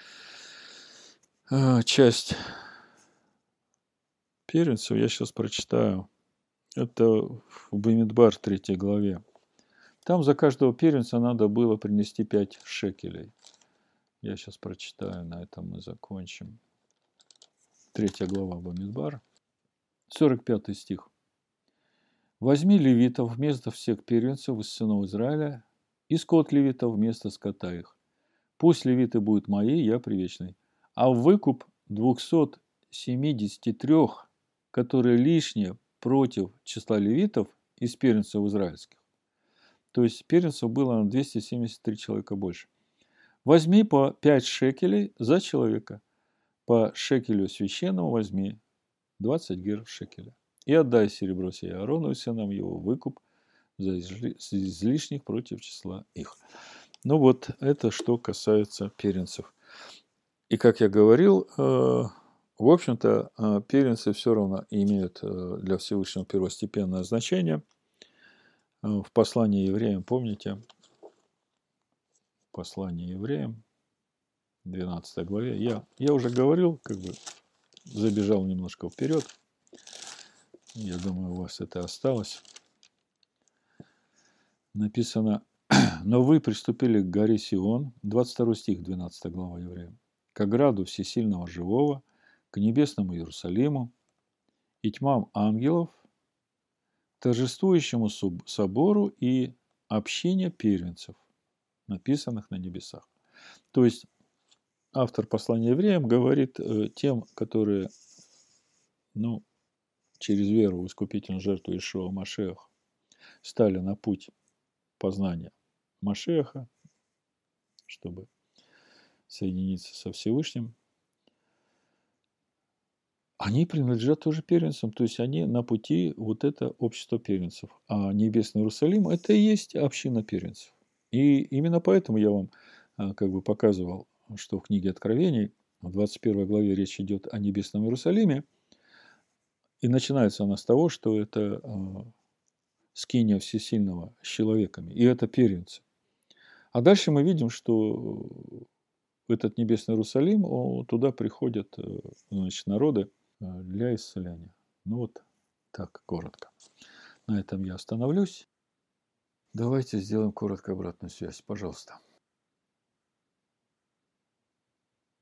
часть первенцев. Я сейчас прочитаю. Это в Бамидбар, третьей главе. Там за каждого первенца надо было принести пять шекелей. Я сейчас прочитаю, на этом мы закончим. Третья глава Бамидбар. сорок пятый стих. «Возьми левитов вместо всех первенцев из сынов Израиля, и скот левитов вместо скота их. Пусть левиты будут мои, я привечный. А в выкуп двухсот семидесяти трёх, которые лишние против числа левитов из первенцев израильских». То есть первенцев было на двести семьдесят три человека больше. Возьми по пять шекелей за человека. По шекелю священному возьми двадцать гер шекеля. И отдай серебро сие Аарону и сынам его выкуп за излишних против числа их. Ну вот, это что касается первенцев. И как я говорил, в общем-то, первенцы все равно имеют для Всевышнего первостепенное значение. В послании евреям, помните, послание евреям, двенадцатой главе, я, я уже говорил, как бы забежал немножко вперед. Я думаю, у вас это осталось. Написано: «Но вы приступили к горе Сион», двадцать второй стих, двенадцатая глава евреям, «к ограду всесильного живого, к небесному Иерусалиму и тьмам ангелов, торжествующему собору и общине первенцев, написанных на небесах». То есть автор послания евреям говорит тем, которые, ну, через веру в искупительную жертву Иешуа Машиаха стали на путь познания Машиаха, чтобы соединиться со Всевышним, они принадлежат тоже первенцам, то есть они на пути вот это общество первенцев. А Небесный Иерусалим – это и есть община первенцев. И именно поэтому я вам как бы показывал, что в книге Откровений, в двадцать первой главе речь идет о Небесном Иерусалиме, и начинается она с того, что это скиния Всесильного с человеками, и это первенцы. А дальше мы видим, что этот Небесный Иерусалим, туда приходят, значит, народы для исцеления. Ну вот так, коротко. На этом я остановлюсь. Давайте сделаем коротко обратную связь, пожалуйста.